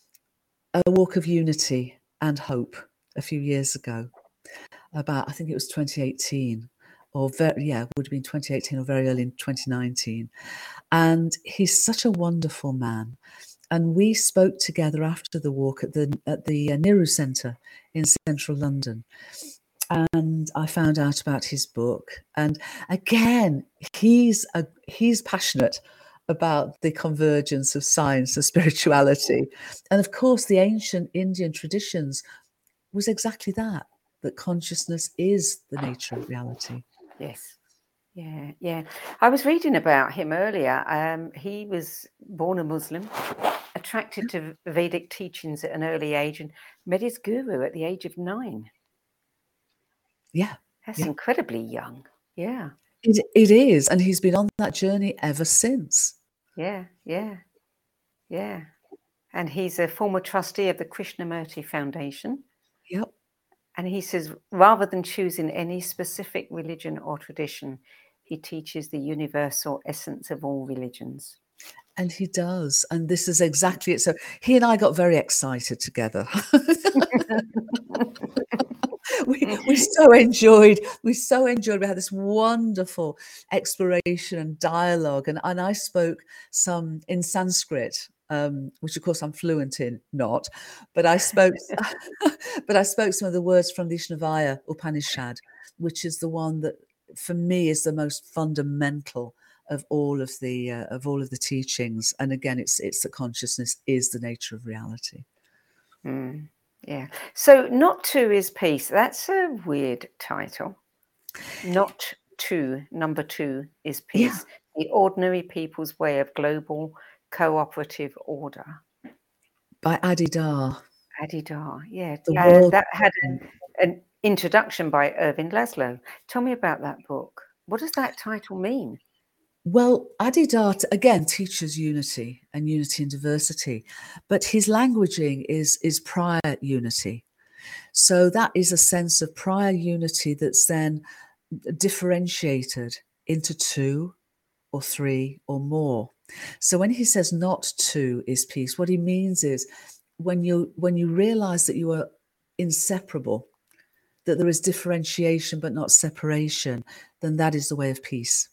a walk of unity and hope a few years ago. About, I think it was twenty eighteen, or very, yeah, it would have been twenty eighteen or very early in twenty nineteen. And he's such a wonderful man. And we spoke together after the walk at the at the uh, Nehru Centre in central London. And I found out about his book. And again, he's a, he's passionate about the convergence of science and spirituality. And of course, the ancient Indian traditions was exactly that, that consciousness is the nature of reality. Yes. Yeah, yeah. I was reading about him earlier. Um, he was born a Muslim, attracted to Vedic teachings at an early age, and met his guru at the age of nine. Yeah. That's yeah. incredibly young. Yeah. It, it is. And he's been on that journey ever since. Yeah, yeah, yeah. And he's a former trustee of the Krishnamurti Foundation. Yep. And he says, rather than choosing any specific religion or tradition, he teaches the universal essence of all religions. And he does. And this is exactly it. So he and I got very excited together. we, we so enjoyed, we so enjoyed, we had this wonderful exploration and dialogue. And, and I spoke some in Sanskrit, um, which of course I'm fluent in, not, but I spoke, but I spoke some of the words from the Ishnavaya Upanishad, which is the one that for me is the most fundamental of all of the uh, of all of the teachings. And again, it's it's that consciousness is the nature of reality. Mm, yeah. So Not Two is Peace. That's a weird title. Not Two, number two is peace. Yeah. The ordinary people's way of global cooperative order. By Adi Dar. Adi Dar, yeah. The and world- that had an, an introduction by Irving Laszlo. Tell me about that book. What does that title mean? Well, Adi Dar, again, teaches unity and unity and diversity, but his languaging is, is prior unity. So that is a sense of prior unity that's then differentiated into two or three or more. So when he says not two is peace, what he means is when you, when you realize that you are inseparable, that there is differentiation but not separation, then that is the way of peace.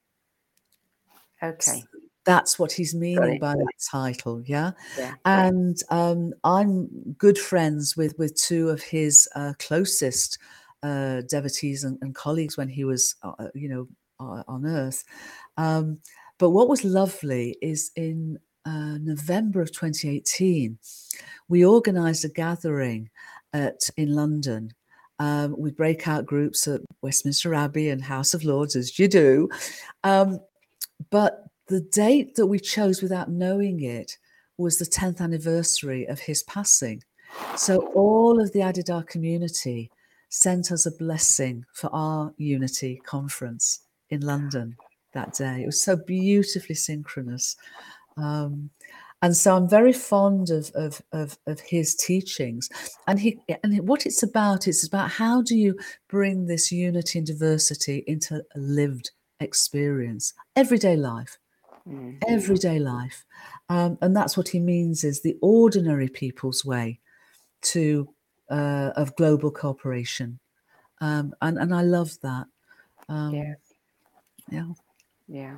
Okay. That's what he's meaning by that title, yeah? yeah. And um, I'm good friends with, with two of his uh, closest uh, devotees and, and colleagues when he was, uh, you know, uh, on Earth. Um, but what was lovely is in uh, November of twenty eighteen, we organised a gathering at in London um, with breakout groups at Westminster Abbey and House of Lords, as you do. Um, But the date that we chose without knowing it was the tenth anniversary of his passing. So all of the Adi Dar community sent us a blessing for our Unity conference in London that day. It was so beautifully synchronous. Um, and so I'm very fond of, of, of, of his teachings. And, he, and what it's about, it's about how do you bring this unity and diversity into a lived experience, everyday life, Mm. Everyday life. Um, and that's what he means is the ordinary people's way to uh, of global cooperation. Um, and, and I love that. Um, Yeah. Yeah. Yeah.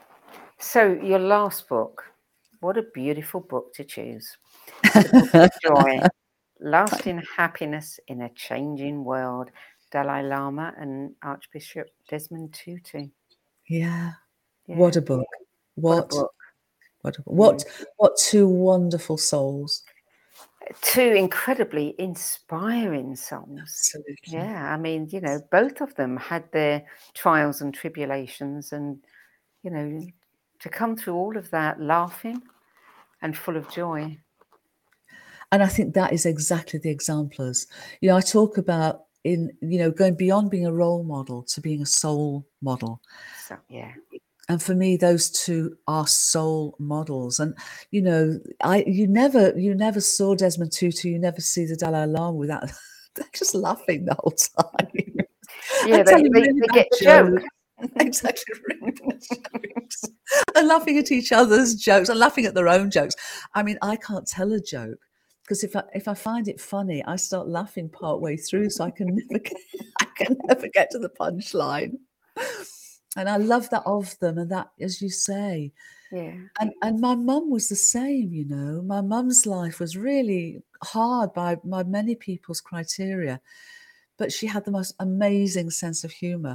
So your last book, what a beautiful book to choose. The Book of Joy, Lasting Happiness in a Changing World, Dalai Lama and Archbishop Desmond Tutu. Yeah. Yeah. What a book. What a What book. what a- what Mm. what two wonderful souls. Two incredibly inspiring souls. Absolutely. Yeah, I mean, you know, both of them had their trials and tribulations, and, you know, to come through all of that laughing and full of joy. And I think that is exactly the exemplars. You know, I talk about in, you know, going beyond being a role model to being a soul model. So, yeah. And for me, those two are soul models. And, you know, I you never you never saw Desmond Tutu, you never see the Dalai Lama without they're just laughing the whole time. Yeah, And they, telling they, really they bad get the joke. jokes. Exactly, really bad jokes. And laughing at each other's jokes and laughing at their own jokes. I mean, I can't tell a joke because if I if I find it funny, I start laughing part way through, so I can never get, I can never get to the punchline. And I love that of them, and that, as you say, Yeah. and and my mum was the same. You know, my mum's life was really hard by by many people's criteria, but she had the most amazing sense of humour.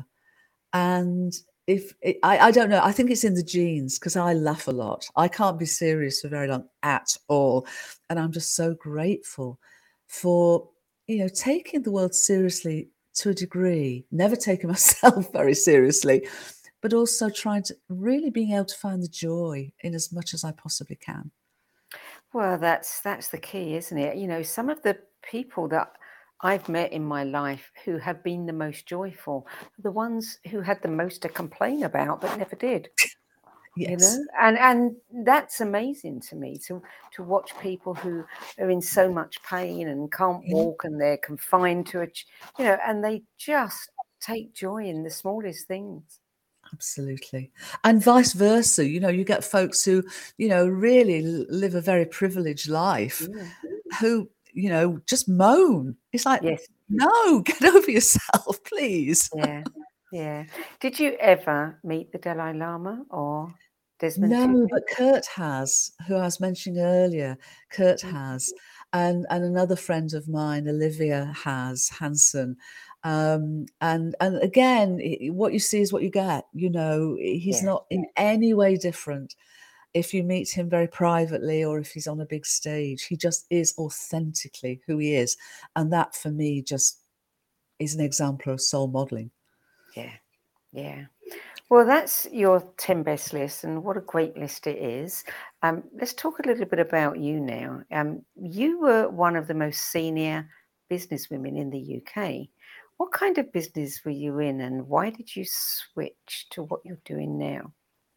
And if it, I, I don't know, I think it's in the genes because I laugh a lot. I can't be serious for very long at all, and I'm just so grateful for, you know, taking the world seriously to a degree, never taking myself very seriously, but also trying to really being able to find the joy in as much as I possibly can. Well, that's that's the key, isn't it? You know, some of the people that I've met in my life who have been the most joyful are the ones who had the most to complain about but never did. You Yes. know, and and that's amazing to me to to watch people who are in so much pain and can't Yeah. walk and they're confined to a, ch- you know, and they just take joy in the smallest things. Absolutely. And vice versa. You know, you get folks who, you know, really l- live a very privileged life Yeah. who, you know, just moan. It's like, Yes. no, get over yourself, please. Yeah. Yeah. Did you ever meet the Dalai Lama or Desmond No, Tutu? but Kurt has, who I was mentioning earlier. Kurt Mm. has, and and another friend of mine, Olivia, has Hanson. Um, and and again, i- what you see is what you get. You know, he's Yeah. not in any way different if you meet him very privately or if he's on a big stage. He just is authentically who he is, and that for me just is an example of soul modeling. Yeah. Yeah. Well, that's your ten best list, and what a great list it is. Um, let's talk a little bit about you now. Um, you were one of the most senior businesswomen in the U K. What kind of business were you in, and why did you switch to what you're doing now?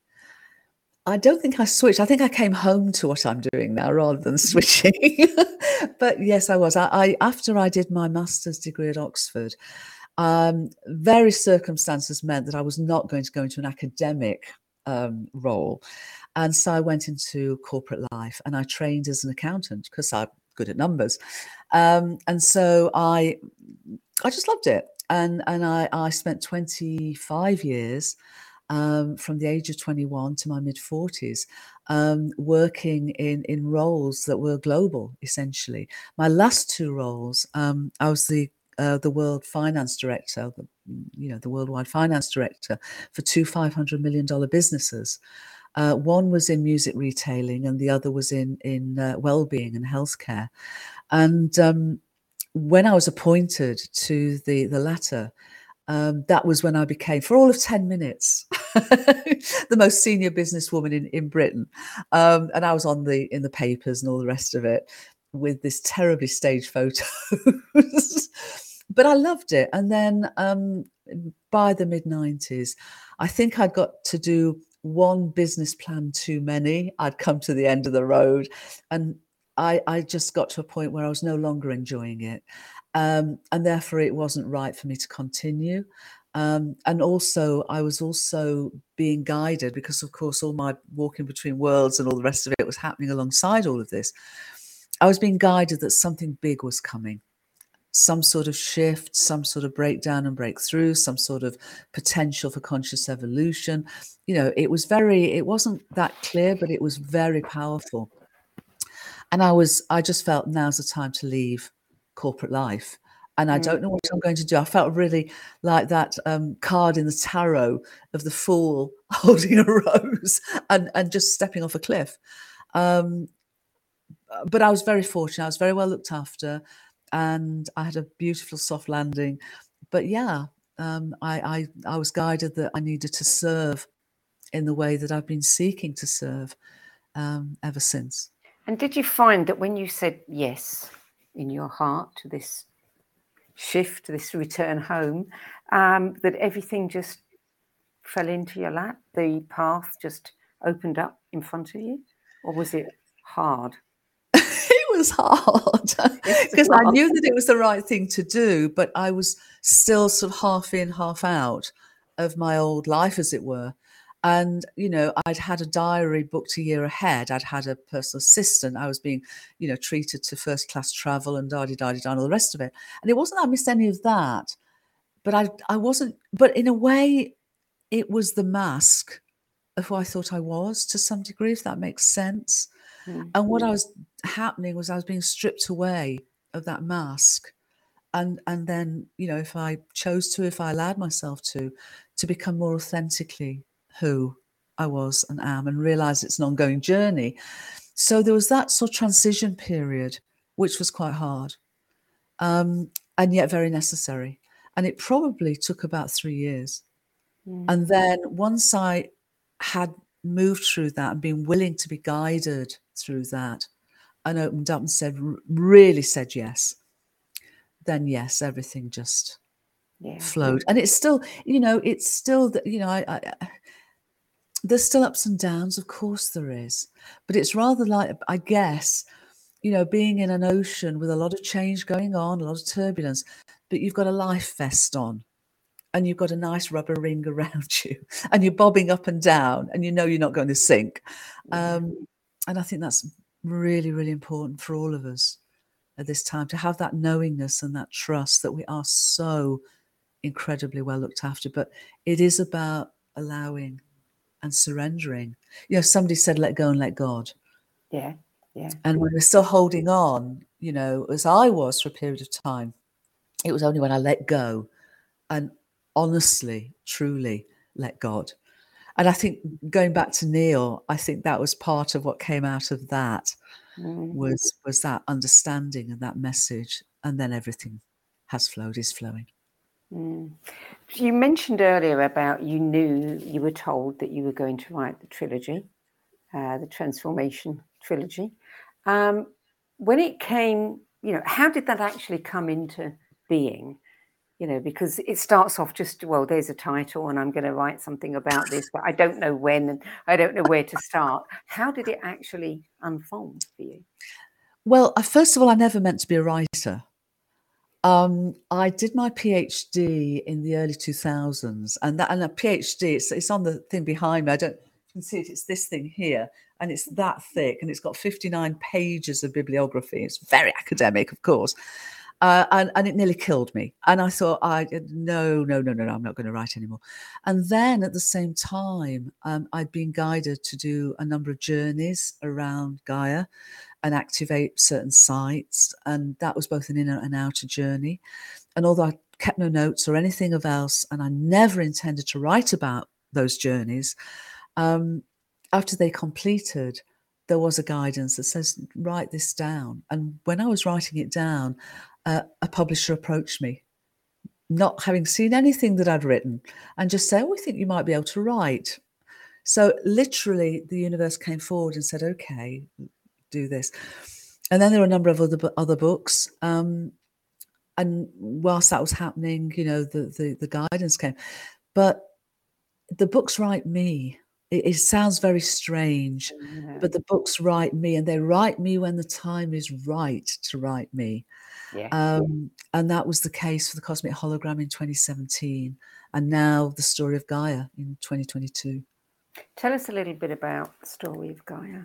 I don't think I switched. I think I came home to what I'm doing now rather than switching. But yes, I was. I, I after I did my master's degree at Oxford, um, various circumstances meant that I was not going to go into an academic um, role, and so I went into corporate life and I trained as an accountant because I'm good at numbers, um, and so I I just loved it, and and I I spent twenty-five years. Um, from the age of twenty-one to my mid forties, um, working in, in roles that were global, essentially. My last two roles, um, I was the uh, the world finance director, the, you know, the worldwide finance director for two five hundred million dollars businesses. Uh, one was in music retailing and the other was in, in uh, well-being and healthcare. And um, when I was appointed to the, the latter, um, that was when I became, for all of ten minutes, the most senior businesswoman in, in Britain. Um, and I was on the in the papers and all the rest of it with this terribly staged photos. But I loved it. And then um, by the mid nineties, I think I got to do one business plan too many. I'd come to the end of the road, and I, I just got to a point where I was no longer enjoying it. Um, and therefore, it wasn't right for me to continue. Um, and also, I was also being guided because, of course, all my walking between worlds and all the rest of it was happening alongside all of this. I was being guided that something big was coming, some sort of shift, some sort of breakdown and breakthrough, some sort of potential for conscious evolution. You know, it was very, it wasn't that clear, but it was very powerful. And I was, I just felt now's the time to leave corporate life. And I don't know what I'm going to do. I felt really like that um, card in the tarot of the fool holding a rose and, and just stepping off a cliff. Um, but I was very fortunate. I was very well looked after and I had a beautiful soft landing. But yeah, um, I, I, I was guided that I needed to serve in the way that I've been seeking to serve um, ever since. And did you find that when you said yes in your heart to this shift, this return home, um, that everything just fell into your lap? The path just opened up in front of you? Or was it hard? It was hard because I knew that it was the right thing to do, but I was still sort of half in, half out of my old life, as it were. And, you know, I'd had a diary booked a year ahead. I'd had a personal assistant. I was being, you know, treated to first class travel and da-di-da-di-da and all the rest of it. And it wasn't that I missed any of that, but I, I wasn't, but in a way, it was the mask of who I thought I was to some degree, if that makes sense. Mm. And what I was happening was I was being stripped away of that mask. And, and then, you know, if I chose to, if I allowed myself to, to become more authentically who I was and am and realize it's an ongoing journey. So there was that sort of transition period, which was quite hard um, and yet very necessary. And it probably took about three years. Mm. And then once I had moved through that and been willing to be guided through that and opened up and said, really said yes, then yes, everything just yeah. flowed. And it's still, you know, it's still, you know, I, I there's still ups and downs, of course there is, but it's rather like, I guess, you know, being in an ocean with a lot of change going on, a lot of turbulence, but you've got a life vest on and you've got a nice rubber ring around you and you're bobbing up and down and you know you're not going to sink. Um, and I think that's really, really important for all of us at this time, to have that knowingness and that trust that we are so incredibly well looked after. But it is about allowing and surrendering. You know, somebody said, let go and let God. Yeah, yeah. And when we're still holding on, you know, as I was for a period of time, it was only when I let go and honestly, truly let God. And I think going back to Neil, I think that was part of what came out of that mm. was, was that understanding and that message. And then everything has flowed, is flowing. Mm. You mentioned earlier about you knew, you were told that you were going to write the trilogy, uh, the Transformation trilogy. Um, when it came, you know, how did that actually come into being? You know, because it starts off just, well, there's a title and I'm going to write something about this, but I don't know when and I don't know where to start. How did it actually unfold for you? Well, first of all, I never meant to be a writer. Um, I did my PhD in the early two thousands, and that and a PhD, it's, it's on the thing behind me. I don't, you can see it, it's this thing here, and it's that thick, and it's got fifty-nine pages of bibliography. It's very academic, of course, uh, and, and it nearly killed me. And I thought, I no, no, no, no, no, I'm not going to write anymore. And then at the same time, um, I'd been guided to do a number of journeys around Gaia and activate certain sites. And that was both an inner and outer journey. And although I kept no notes or anything of else, and I never intended to write about those journeys, um, after they completed, there was a guidance that says, write this down. And when I was writing it down, uh, a publisher approached me, not having seen anything that I'd written, and just said, oh, we think you might be able to write. So literally the universe came forward and said, okay, do this. And then there were a number of other other books. Um, and whilst that was happening, you know, the, the, the guidance came. But the books write me. It, it sounds very strange, yeah. but the books write me, and they write me when the time is right to write me. Yeah. Um, and that was the case for the Cosmic Hologram in twenty seventeen, and now the story of Gaia in twenty twenty-two. Tell us a little bit about the story of Gaia.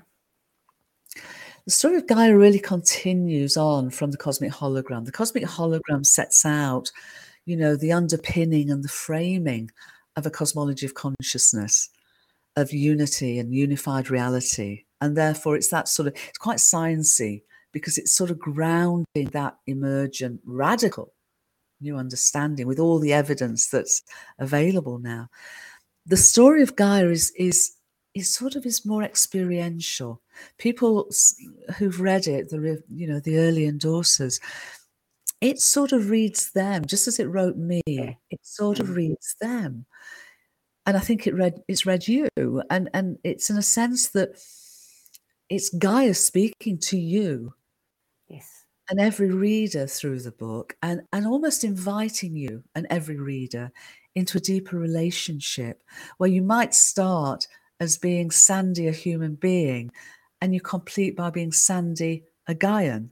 The story of Gaia really continues on from the Cosmic Hologram. The Cosmic Hologram sets out, you know, the underpinning and the framing of a cosmology of consciousness, of unity and unified reality. And therefore it's that sort of, it's quite sciencey, because it's sort of grounding that emergent, radical new understanding with all the evidence that's available now. The story of Gaia is is is sort of is more experiential. People who've read it, the you know the early endorsers, it sort of reads them just as it wrote me. It sort of reads them, and I think it read it's read you, and and it's in a sense that it's Gaia speaking to you. Yes. And every reader through the book, and, and almost inviting you and every reader into a deeper relationship where you might start as being Sandy, a human being, and you complete by being Sandy, a Gaian.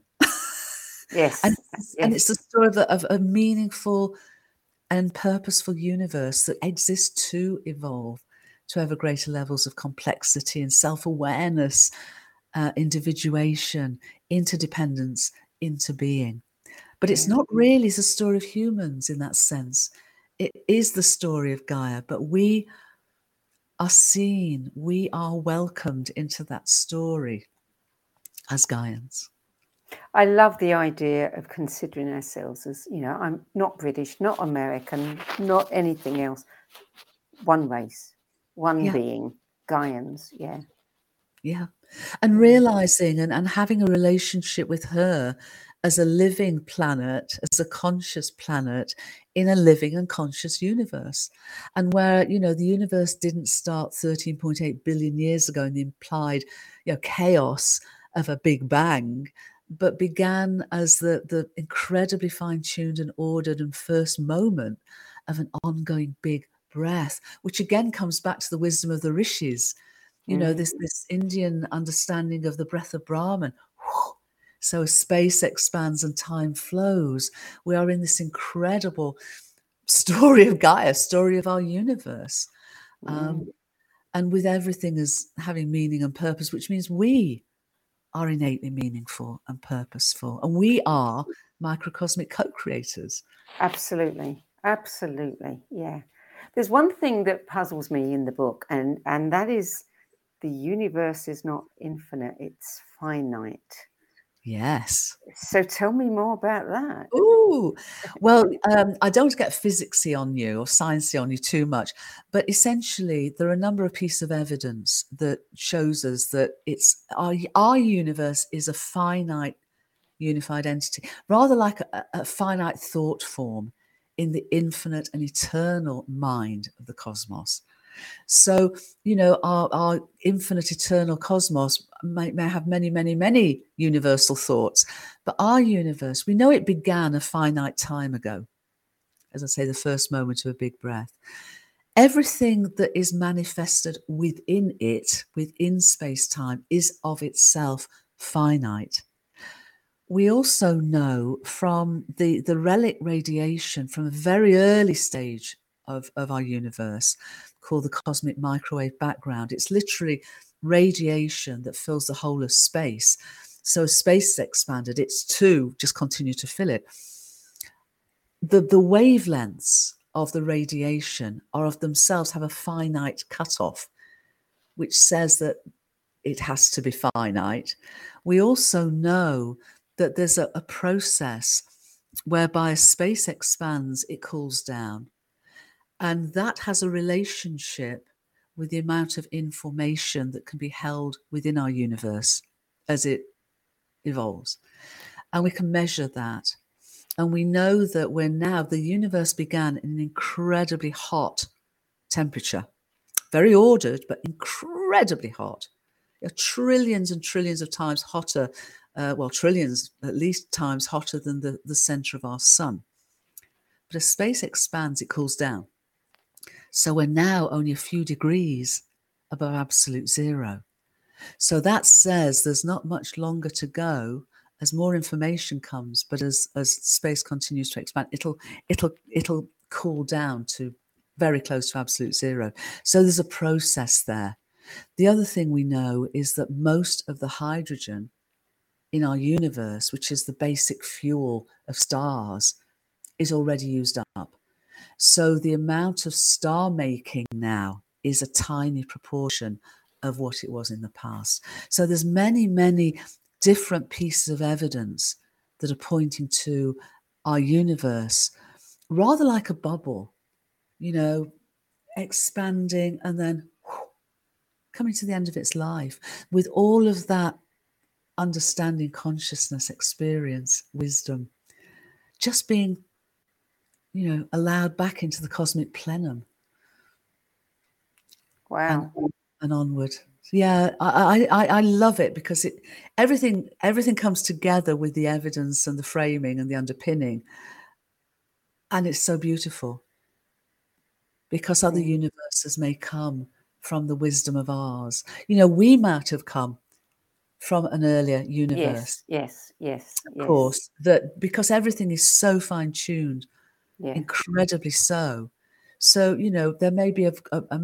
Yes. and, yes. and it's the story of a, of a meaningful and purposeful universe that exists to evolve to ever greater levels of complexity and self-awareness, uh, individuation, interdependence, into being. But it's not really the story of humans in that sense. It is the story of Gaia, but we are seen, we are welcomed into that story as Gaians. I love the idea of considering ourselves as, you know, I'm not British, not American, not anything else. One race, one Yeah. being, Gaians, yeah. Yeah. And realizing and, and having a relationship with her as a living planet, as a conscious planet in a living and conscious universe. And where, you know, the universe didn't start thirteen point eight billion years ago in the implied, you know, chaos of a big bang, but began as the, the incredibly fine-tuned and ordered and first moment of an ongoing big breath, which again comes back to the wisdom of the rishis. You know, this, this Indian understanding of the breath of Brahman. So as space expands and time flows, we are in this incredible story of Gaia, story of our universe. Um, and with everything as having meaning and purpose, which means we are innately meaningful and purposeful. And we are microcosmic co-creators. Absolutely. Absolutely. Yeah. There's one thing that puzzles me in the book, and, and that is the universe is not infinite, it's finite. Yes. So tell me more about that. Ooh, well, um, I don't get physicsy on you or sciencey on you too much, but essentially there are a number of pieces of evidence that shows us that it's our, our universe is a finite, unified entity, rather like a, a finite thought form in the infinite and eternal mind of the cosmos. So, you know, our, our infinite eternal cosmos may, may have many, many, many universal thoughts, but our universe, we know it began a finite time ago. As I say, the first moment of a big breath. Everything that is manifested within it, within space-time, is of itself finite. We also know from the, the relic radiation from a very early stage of, of our universe, called the cosmic microwave background. It's literally radiation that fills the whole of space. So as space is expanded, it's too just continue to fill it. The, the wavelengths of the radiation are of themselves have a finite cutoff, which says that it has to be finite. We also know that there's a, a process whereby as space expands, it cools down. And that has a relationship with the amount of information that can be held within our universe as it evolves. And we can measure that. And we know that we're now, the universe began in an incredibly hot temperature, very ordered, but incredibly hot. Trillions and trillions of times hotter, uh, well, trillions at least times hotter than the, the center of our sun. But as space expands, it cools down. So we're now only a few degrees above absolute zero. So that says there's not much longer to go as more information comes, but as as space continues to expand, it'll it'll it'll cool down to very close to absolute zero. So there's a process there. The other thing we know is that most of the hydrogen in our universe, which is the basic fuel of stars, is already used up. So the amount of star making now is a tiny proportion of what it was in the past. So there's many, many different pieces of evidence that are pointing to our universe, rather like a bubble, you know, expanding and then whoosh, coming to the end of its life with all of that understanding, consciousness, experience, wisdom, just being, you know, allowed back into the cosmic plenum. Wow. And, and onward. Yeah, I, I, I love it because it everything everything comes together with the evidence and the framing and the underpinning. And it's so beautiful. Because other Mm. universes may come from the wisdom of ours. You know, we might have come from an earlier universe. Yes, yes, yes, Of yes. course, that because everything is so fine-tuned, Yeah. incredibly so. So, you know, there may be a, a, a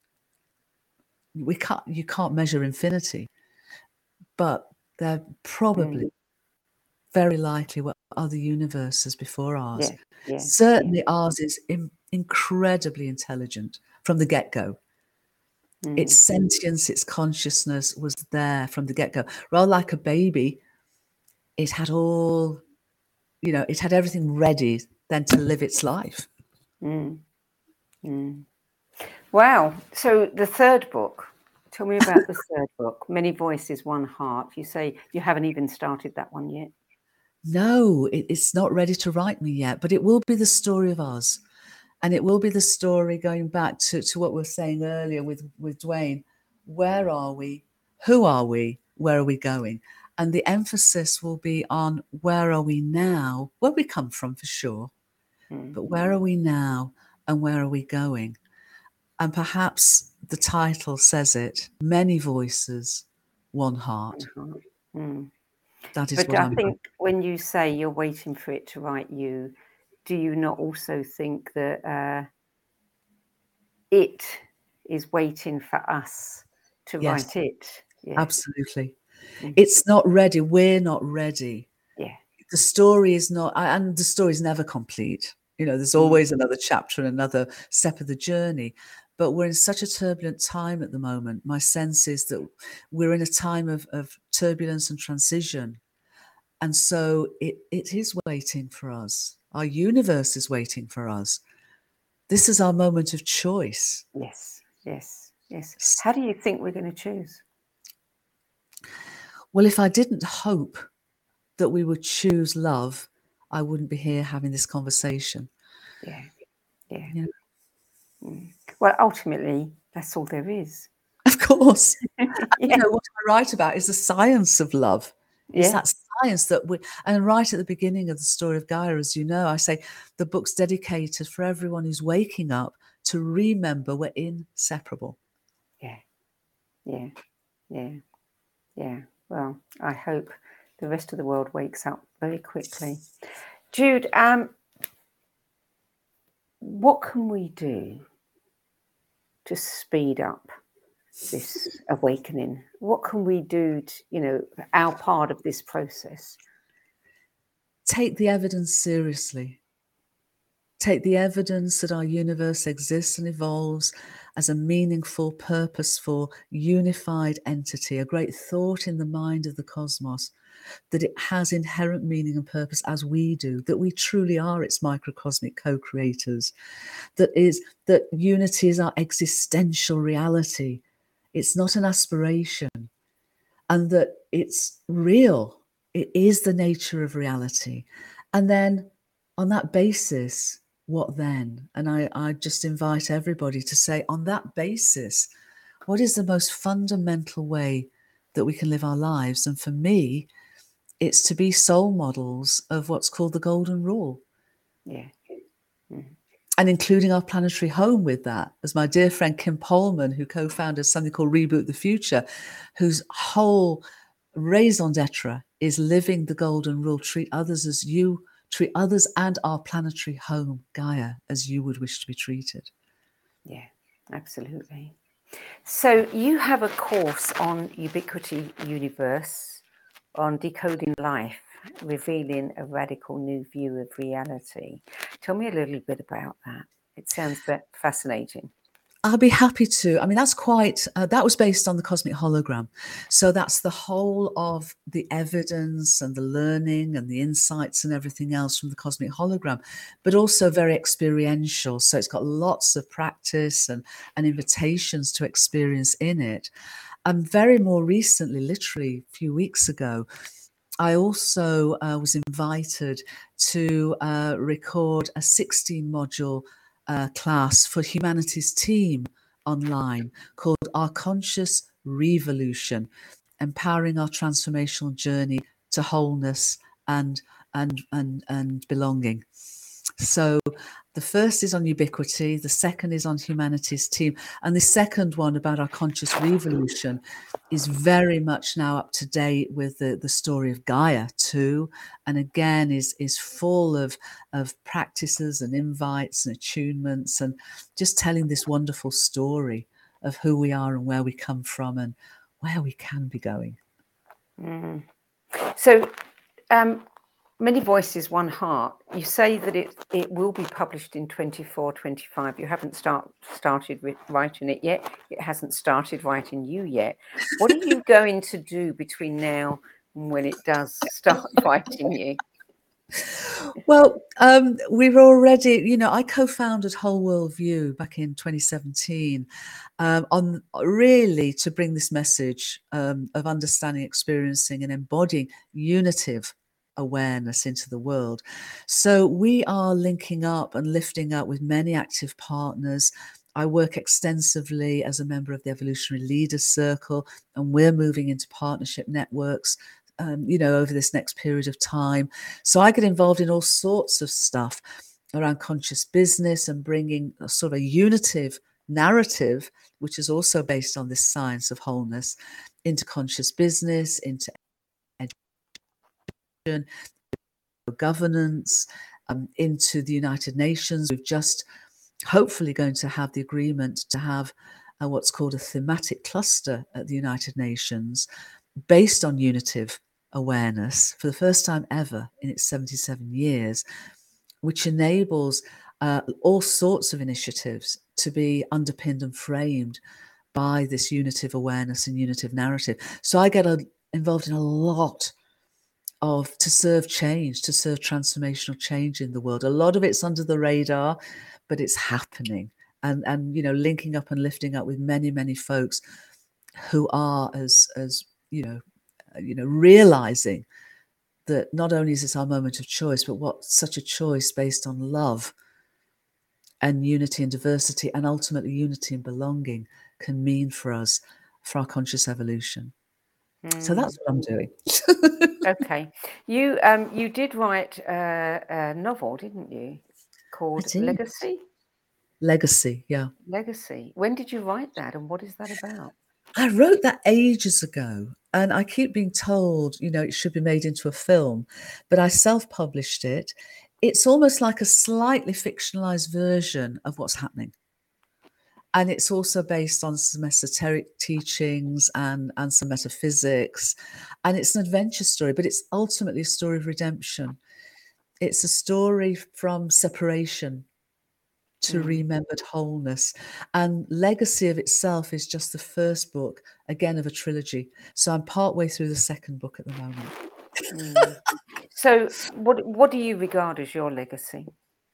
we can't you can't measure infinity, but there probably Mm. very likely were other universes before ours. Yeah, yeah, Certainly ours is in, incredibly intelligent from the get-go. Mm. Its sentience, its consciousness was there from the get-go. Rather like a baby, it had all, you know, it had everything ready then to live its life. Mm. Mm. Wow. So the third book, tell me about the third book, Many Voices, One Heart. You say you haven't even started that one yet. No, it, it's not ready to write me yet, but it will be the story of us. And it will be the story going back to, to what we were saying earlier with, with Dwayne. Where are we? Who are we? Where are we going? And the emphasis will be on where are we now? Where we come from for sure. Mm. But where are we now and where are we going? And perhaps the title says it, Many Voices, One Heart. One heart. Mm. That is But what I I'm think when you say you're waiting for it to write you, do you not also think that uh, it is waiting for us to Yes, write it? Yeah. absolutely. Mm. It's not ready. We're not ready. Yeah. The story is not, and the story is never complete. You know, there's Mm. always another chapter and another step of the journey. But we're in such a turbulent time at the moment. My sense is that we're in a time of, of turbulence and transition. And so it, it is waiting for us. Our universe is waiting for us. This is our moment of choice. Yes, yes, yes. How do you think we're going to choose? Well, if I didn't hope that we would choose love, I wouldn't be here having this conversation. Yeah, yeah. Yeah. Mm. Well, ultimately, that's all there is. Of course. Yeah. You know, what I write about is the science of love. It's Yeah. that science that we, and right at the beginning of the story of Gaia, as you know, I say the book's dedicated for everyone who's waking up to remember we're inseparable. Yeah, yeah, yeah, yeah. Well, I hope the rest of the world wakes up very quickly. Jude, um, what can we do to speed up this awakening? What can we do to, you know, our part of this process? Take the evidence seriously. Take the evidence that our universe exists and evolves as a meaningful, purposeful, unified entity, a great thought in the mind of the cosmos, that it has inherent meaning and purpose as we do, that we truly are its microcosmic co-creators, that is that unity is our existential reality. It's not an aspiration, and that it's real. It is the nature of reality. And then on that basis, what then? And I, I just invite everybody to say, on that basis, what is the most fundamental way that we can live our lives? And for me, it's to be soul models of what's called the golden rule. Yeah. Mm. And including our planetary home with that, as my dear friend Kim Polman, who co-founded something called Reboot the Future, whose whole raison d'etre is living the golden rule: treat others as you treat others and our planetary home, Gaia, as you would wish to be treated. Yeah, absolutely. So you have a course on Ubiquity Universe, on decoding life, revealing a radical new view of reality. Tell me a little bit about that. It sounds fascinating. I'll be happy to. I mean, that's quite, uh, that was based on the cosmic hologram. So that's the whole of the evidence and the learning and the insights and everything else from the cosmic hologram, but also very experiential. So it's got lots of practice and, and invitations to experience in it. And very more recently, literally a few weeks ago, I also uh, was invited to uh, record a sixteen module Uh, class for Humanities Team online called Our Conscious Revolution, empowering our transformational journey to wholeness and and and and belonging. So the first is on ubiquity, the second is on Humanities Team, and the second one about our conscious revolution is very much now up to date with the, the story of Gaia too, and again is is full of of practices and invites and attunements and just telling this wonderful story of who we are and where we come from and where we can be going. Mm. So um Many Voices, One Heart, you say that it, it will be published in twenty-four, twenty-five. You haven't start, started writing it yet. It hasn't started writing you yet. What are you going to do between now and when it does start writing you? Well, um, we've already, you know, I co-founded Whole World View back in twenty seventeen um, on really to bring this message um, of understanding, experiencing and embodying unitive awareness into the world. So we are linking up and lifting up with many active partners. I work extensively as a member of the Evolutionary Leaders Circle, and we're moving into partnership networks, um, you know, over this next period of time. So I get involved in all sorts of stuff around conscious business and bringing a sort of a unitive narrative, which is also based on this science of wholeness, into conscious business, into governance, um, into the United Nations. We've just hopefully going to have the agreement to have uh, what's called a thematic cluster at the United Nations based on unitive awareness for the first time ever in its seventy-seven years, which enables uh, all sorts of initiatives to be underpinned and framed by this unitive awareness and unitive narrative. So I get a, involved in a lot of to serve change, to serve transformational change in the world. A lot of it's under the radar, but it's happening. And, and you know, linking up and lifting up with many, many folks who are as, as you know, you know, realizing that not only is this our moment of choice, but what such a choice based on love and unity and diversity and ultimately unity and belonging can mean for us, for our conscious evolution. Mm. So that's what I'm doing. Okay. You um you did write uh, a novel, didn't you? Called Legacy? Legacy, yeah. Legacy. When did you write that and what is that about? I wrote that ages ago and I keep being told, you know, it should be made into a film, but I self-published it. It's almost like a slightly fictionalized version of what's happening. And it's also based on some esoteric teachings and, and some metaphysics. And it's an adventure story, but it's ultimately a story of redemption. It's a story from separation to mm. remembered wholeness. And Legacy of itself is just the first book, again, of a trilogy. So I'm partway through the second book at the moment. Mm. So what, what do you regard as your legacy?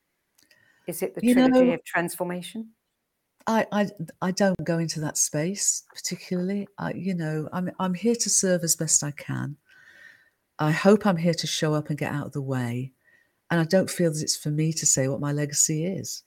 Is it the you trilogy know, of transformation? I, I I don't go into that space particularly. I, you know, I'm I'm here to serve as best I can. I hope I'm here to show up and get out of the way, and I don't feel that it's for me to say what my legacy is.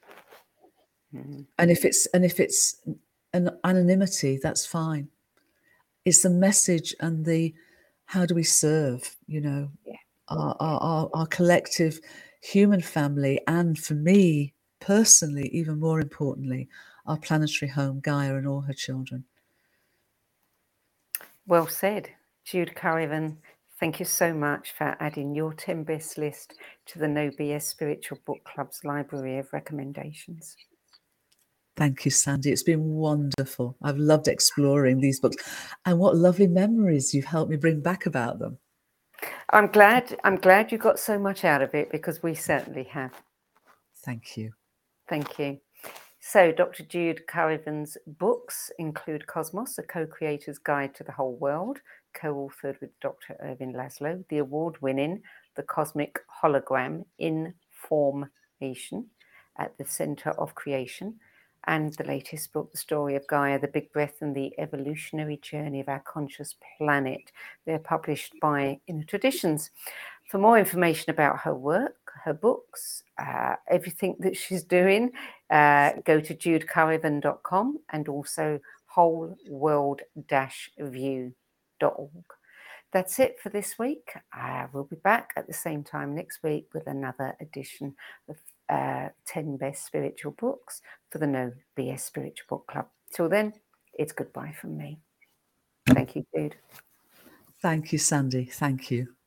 Mm-hmm. And if it's and if it's an anonymity, that's fine. It's the message and the how do we serve? You know, yeah. our, our our our collective human family, and for me. Personally, even more importantly, our planetary home, Gaia, and all her children. Well said. Jude Currivan, thank you so much for adding your ten best list to the No B S Spiritual Book Club's library of recommendations. Thank you, Sandy. It's been wonderful. I've loved exploring these books, and what lovely memories you've helped me bring back about them. I'm glad, I'm glad you got so much out of it, because we certainly have. Thank you. Thank you. So Doctor Jude Currivan's books include Cosmos, a co-creator's guide to the whole world, co-authored with Doctor Ervin Laszlo, the award-winning The Cosmic Hologram in Formation at the Center of Creation, and the latest book, The Story of Gaia, The Big Breath and the Evolutionary Journey of Our Conscious Planet. They're published by Inner Traditions. For more information about her work, her books, uh, everything that she's doing, uh, go to jude currivan dot com and also whole world dash view dot org. That's it for this week. Uh, we'll be back at the same time next week with another edition of uh, ten Best Spiritual Books for the No B S Spiritual Book Club. Till then, it's goodbye from me. Thank you, Jude. Thank you, Sandy. Thank you.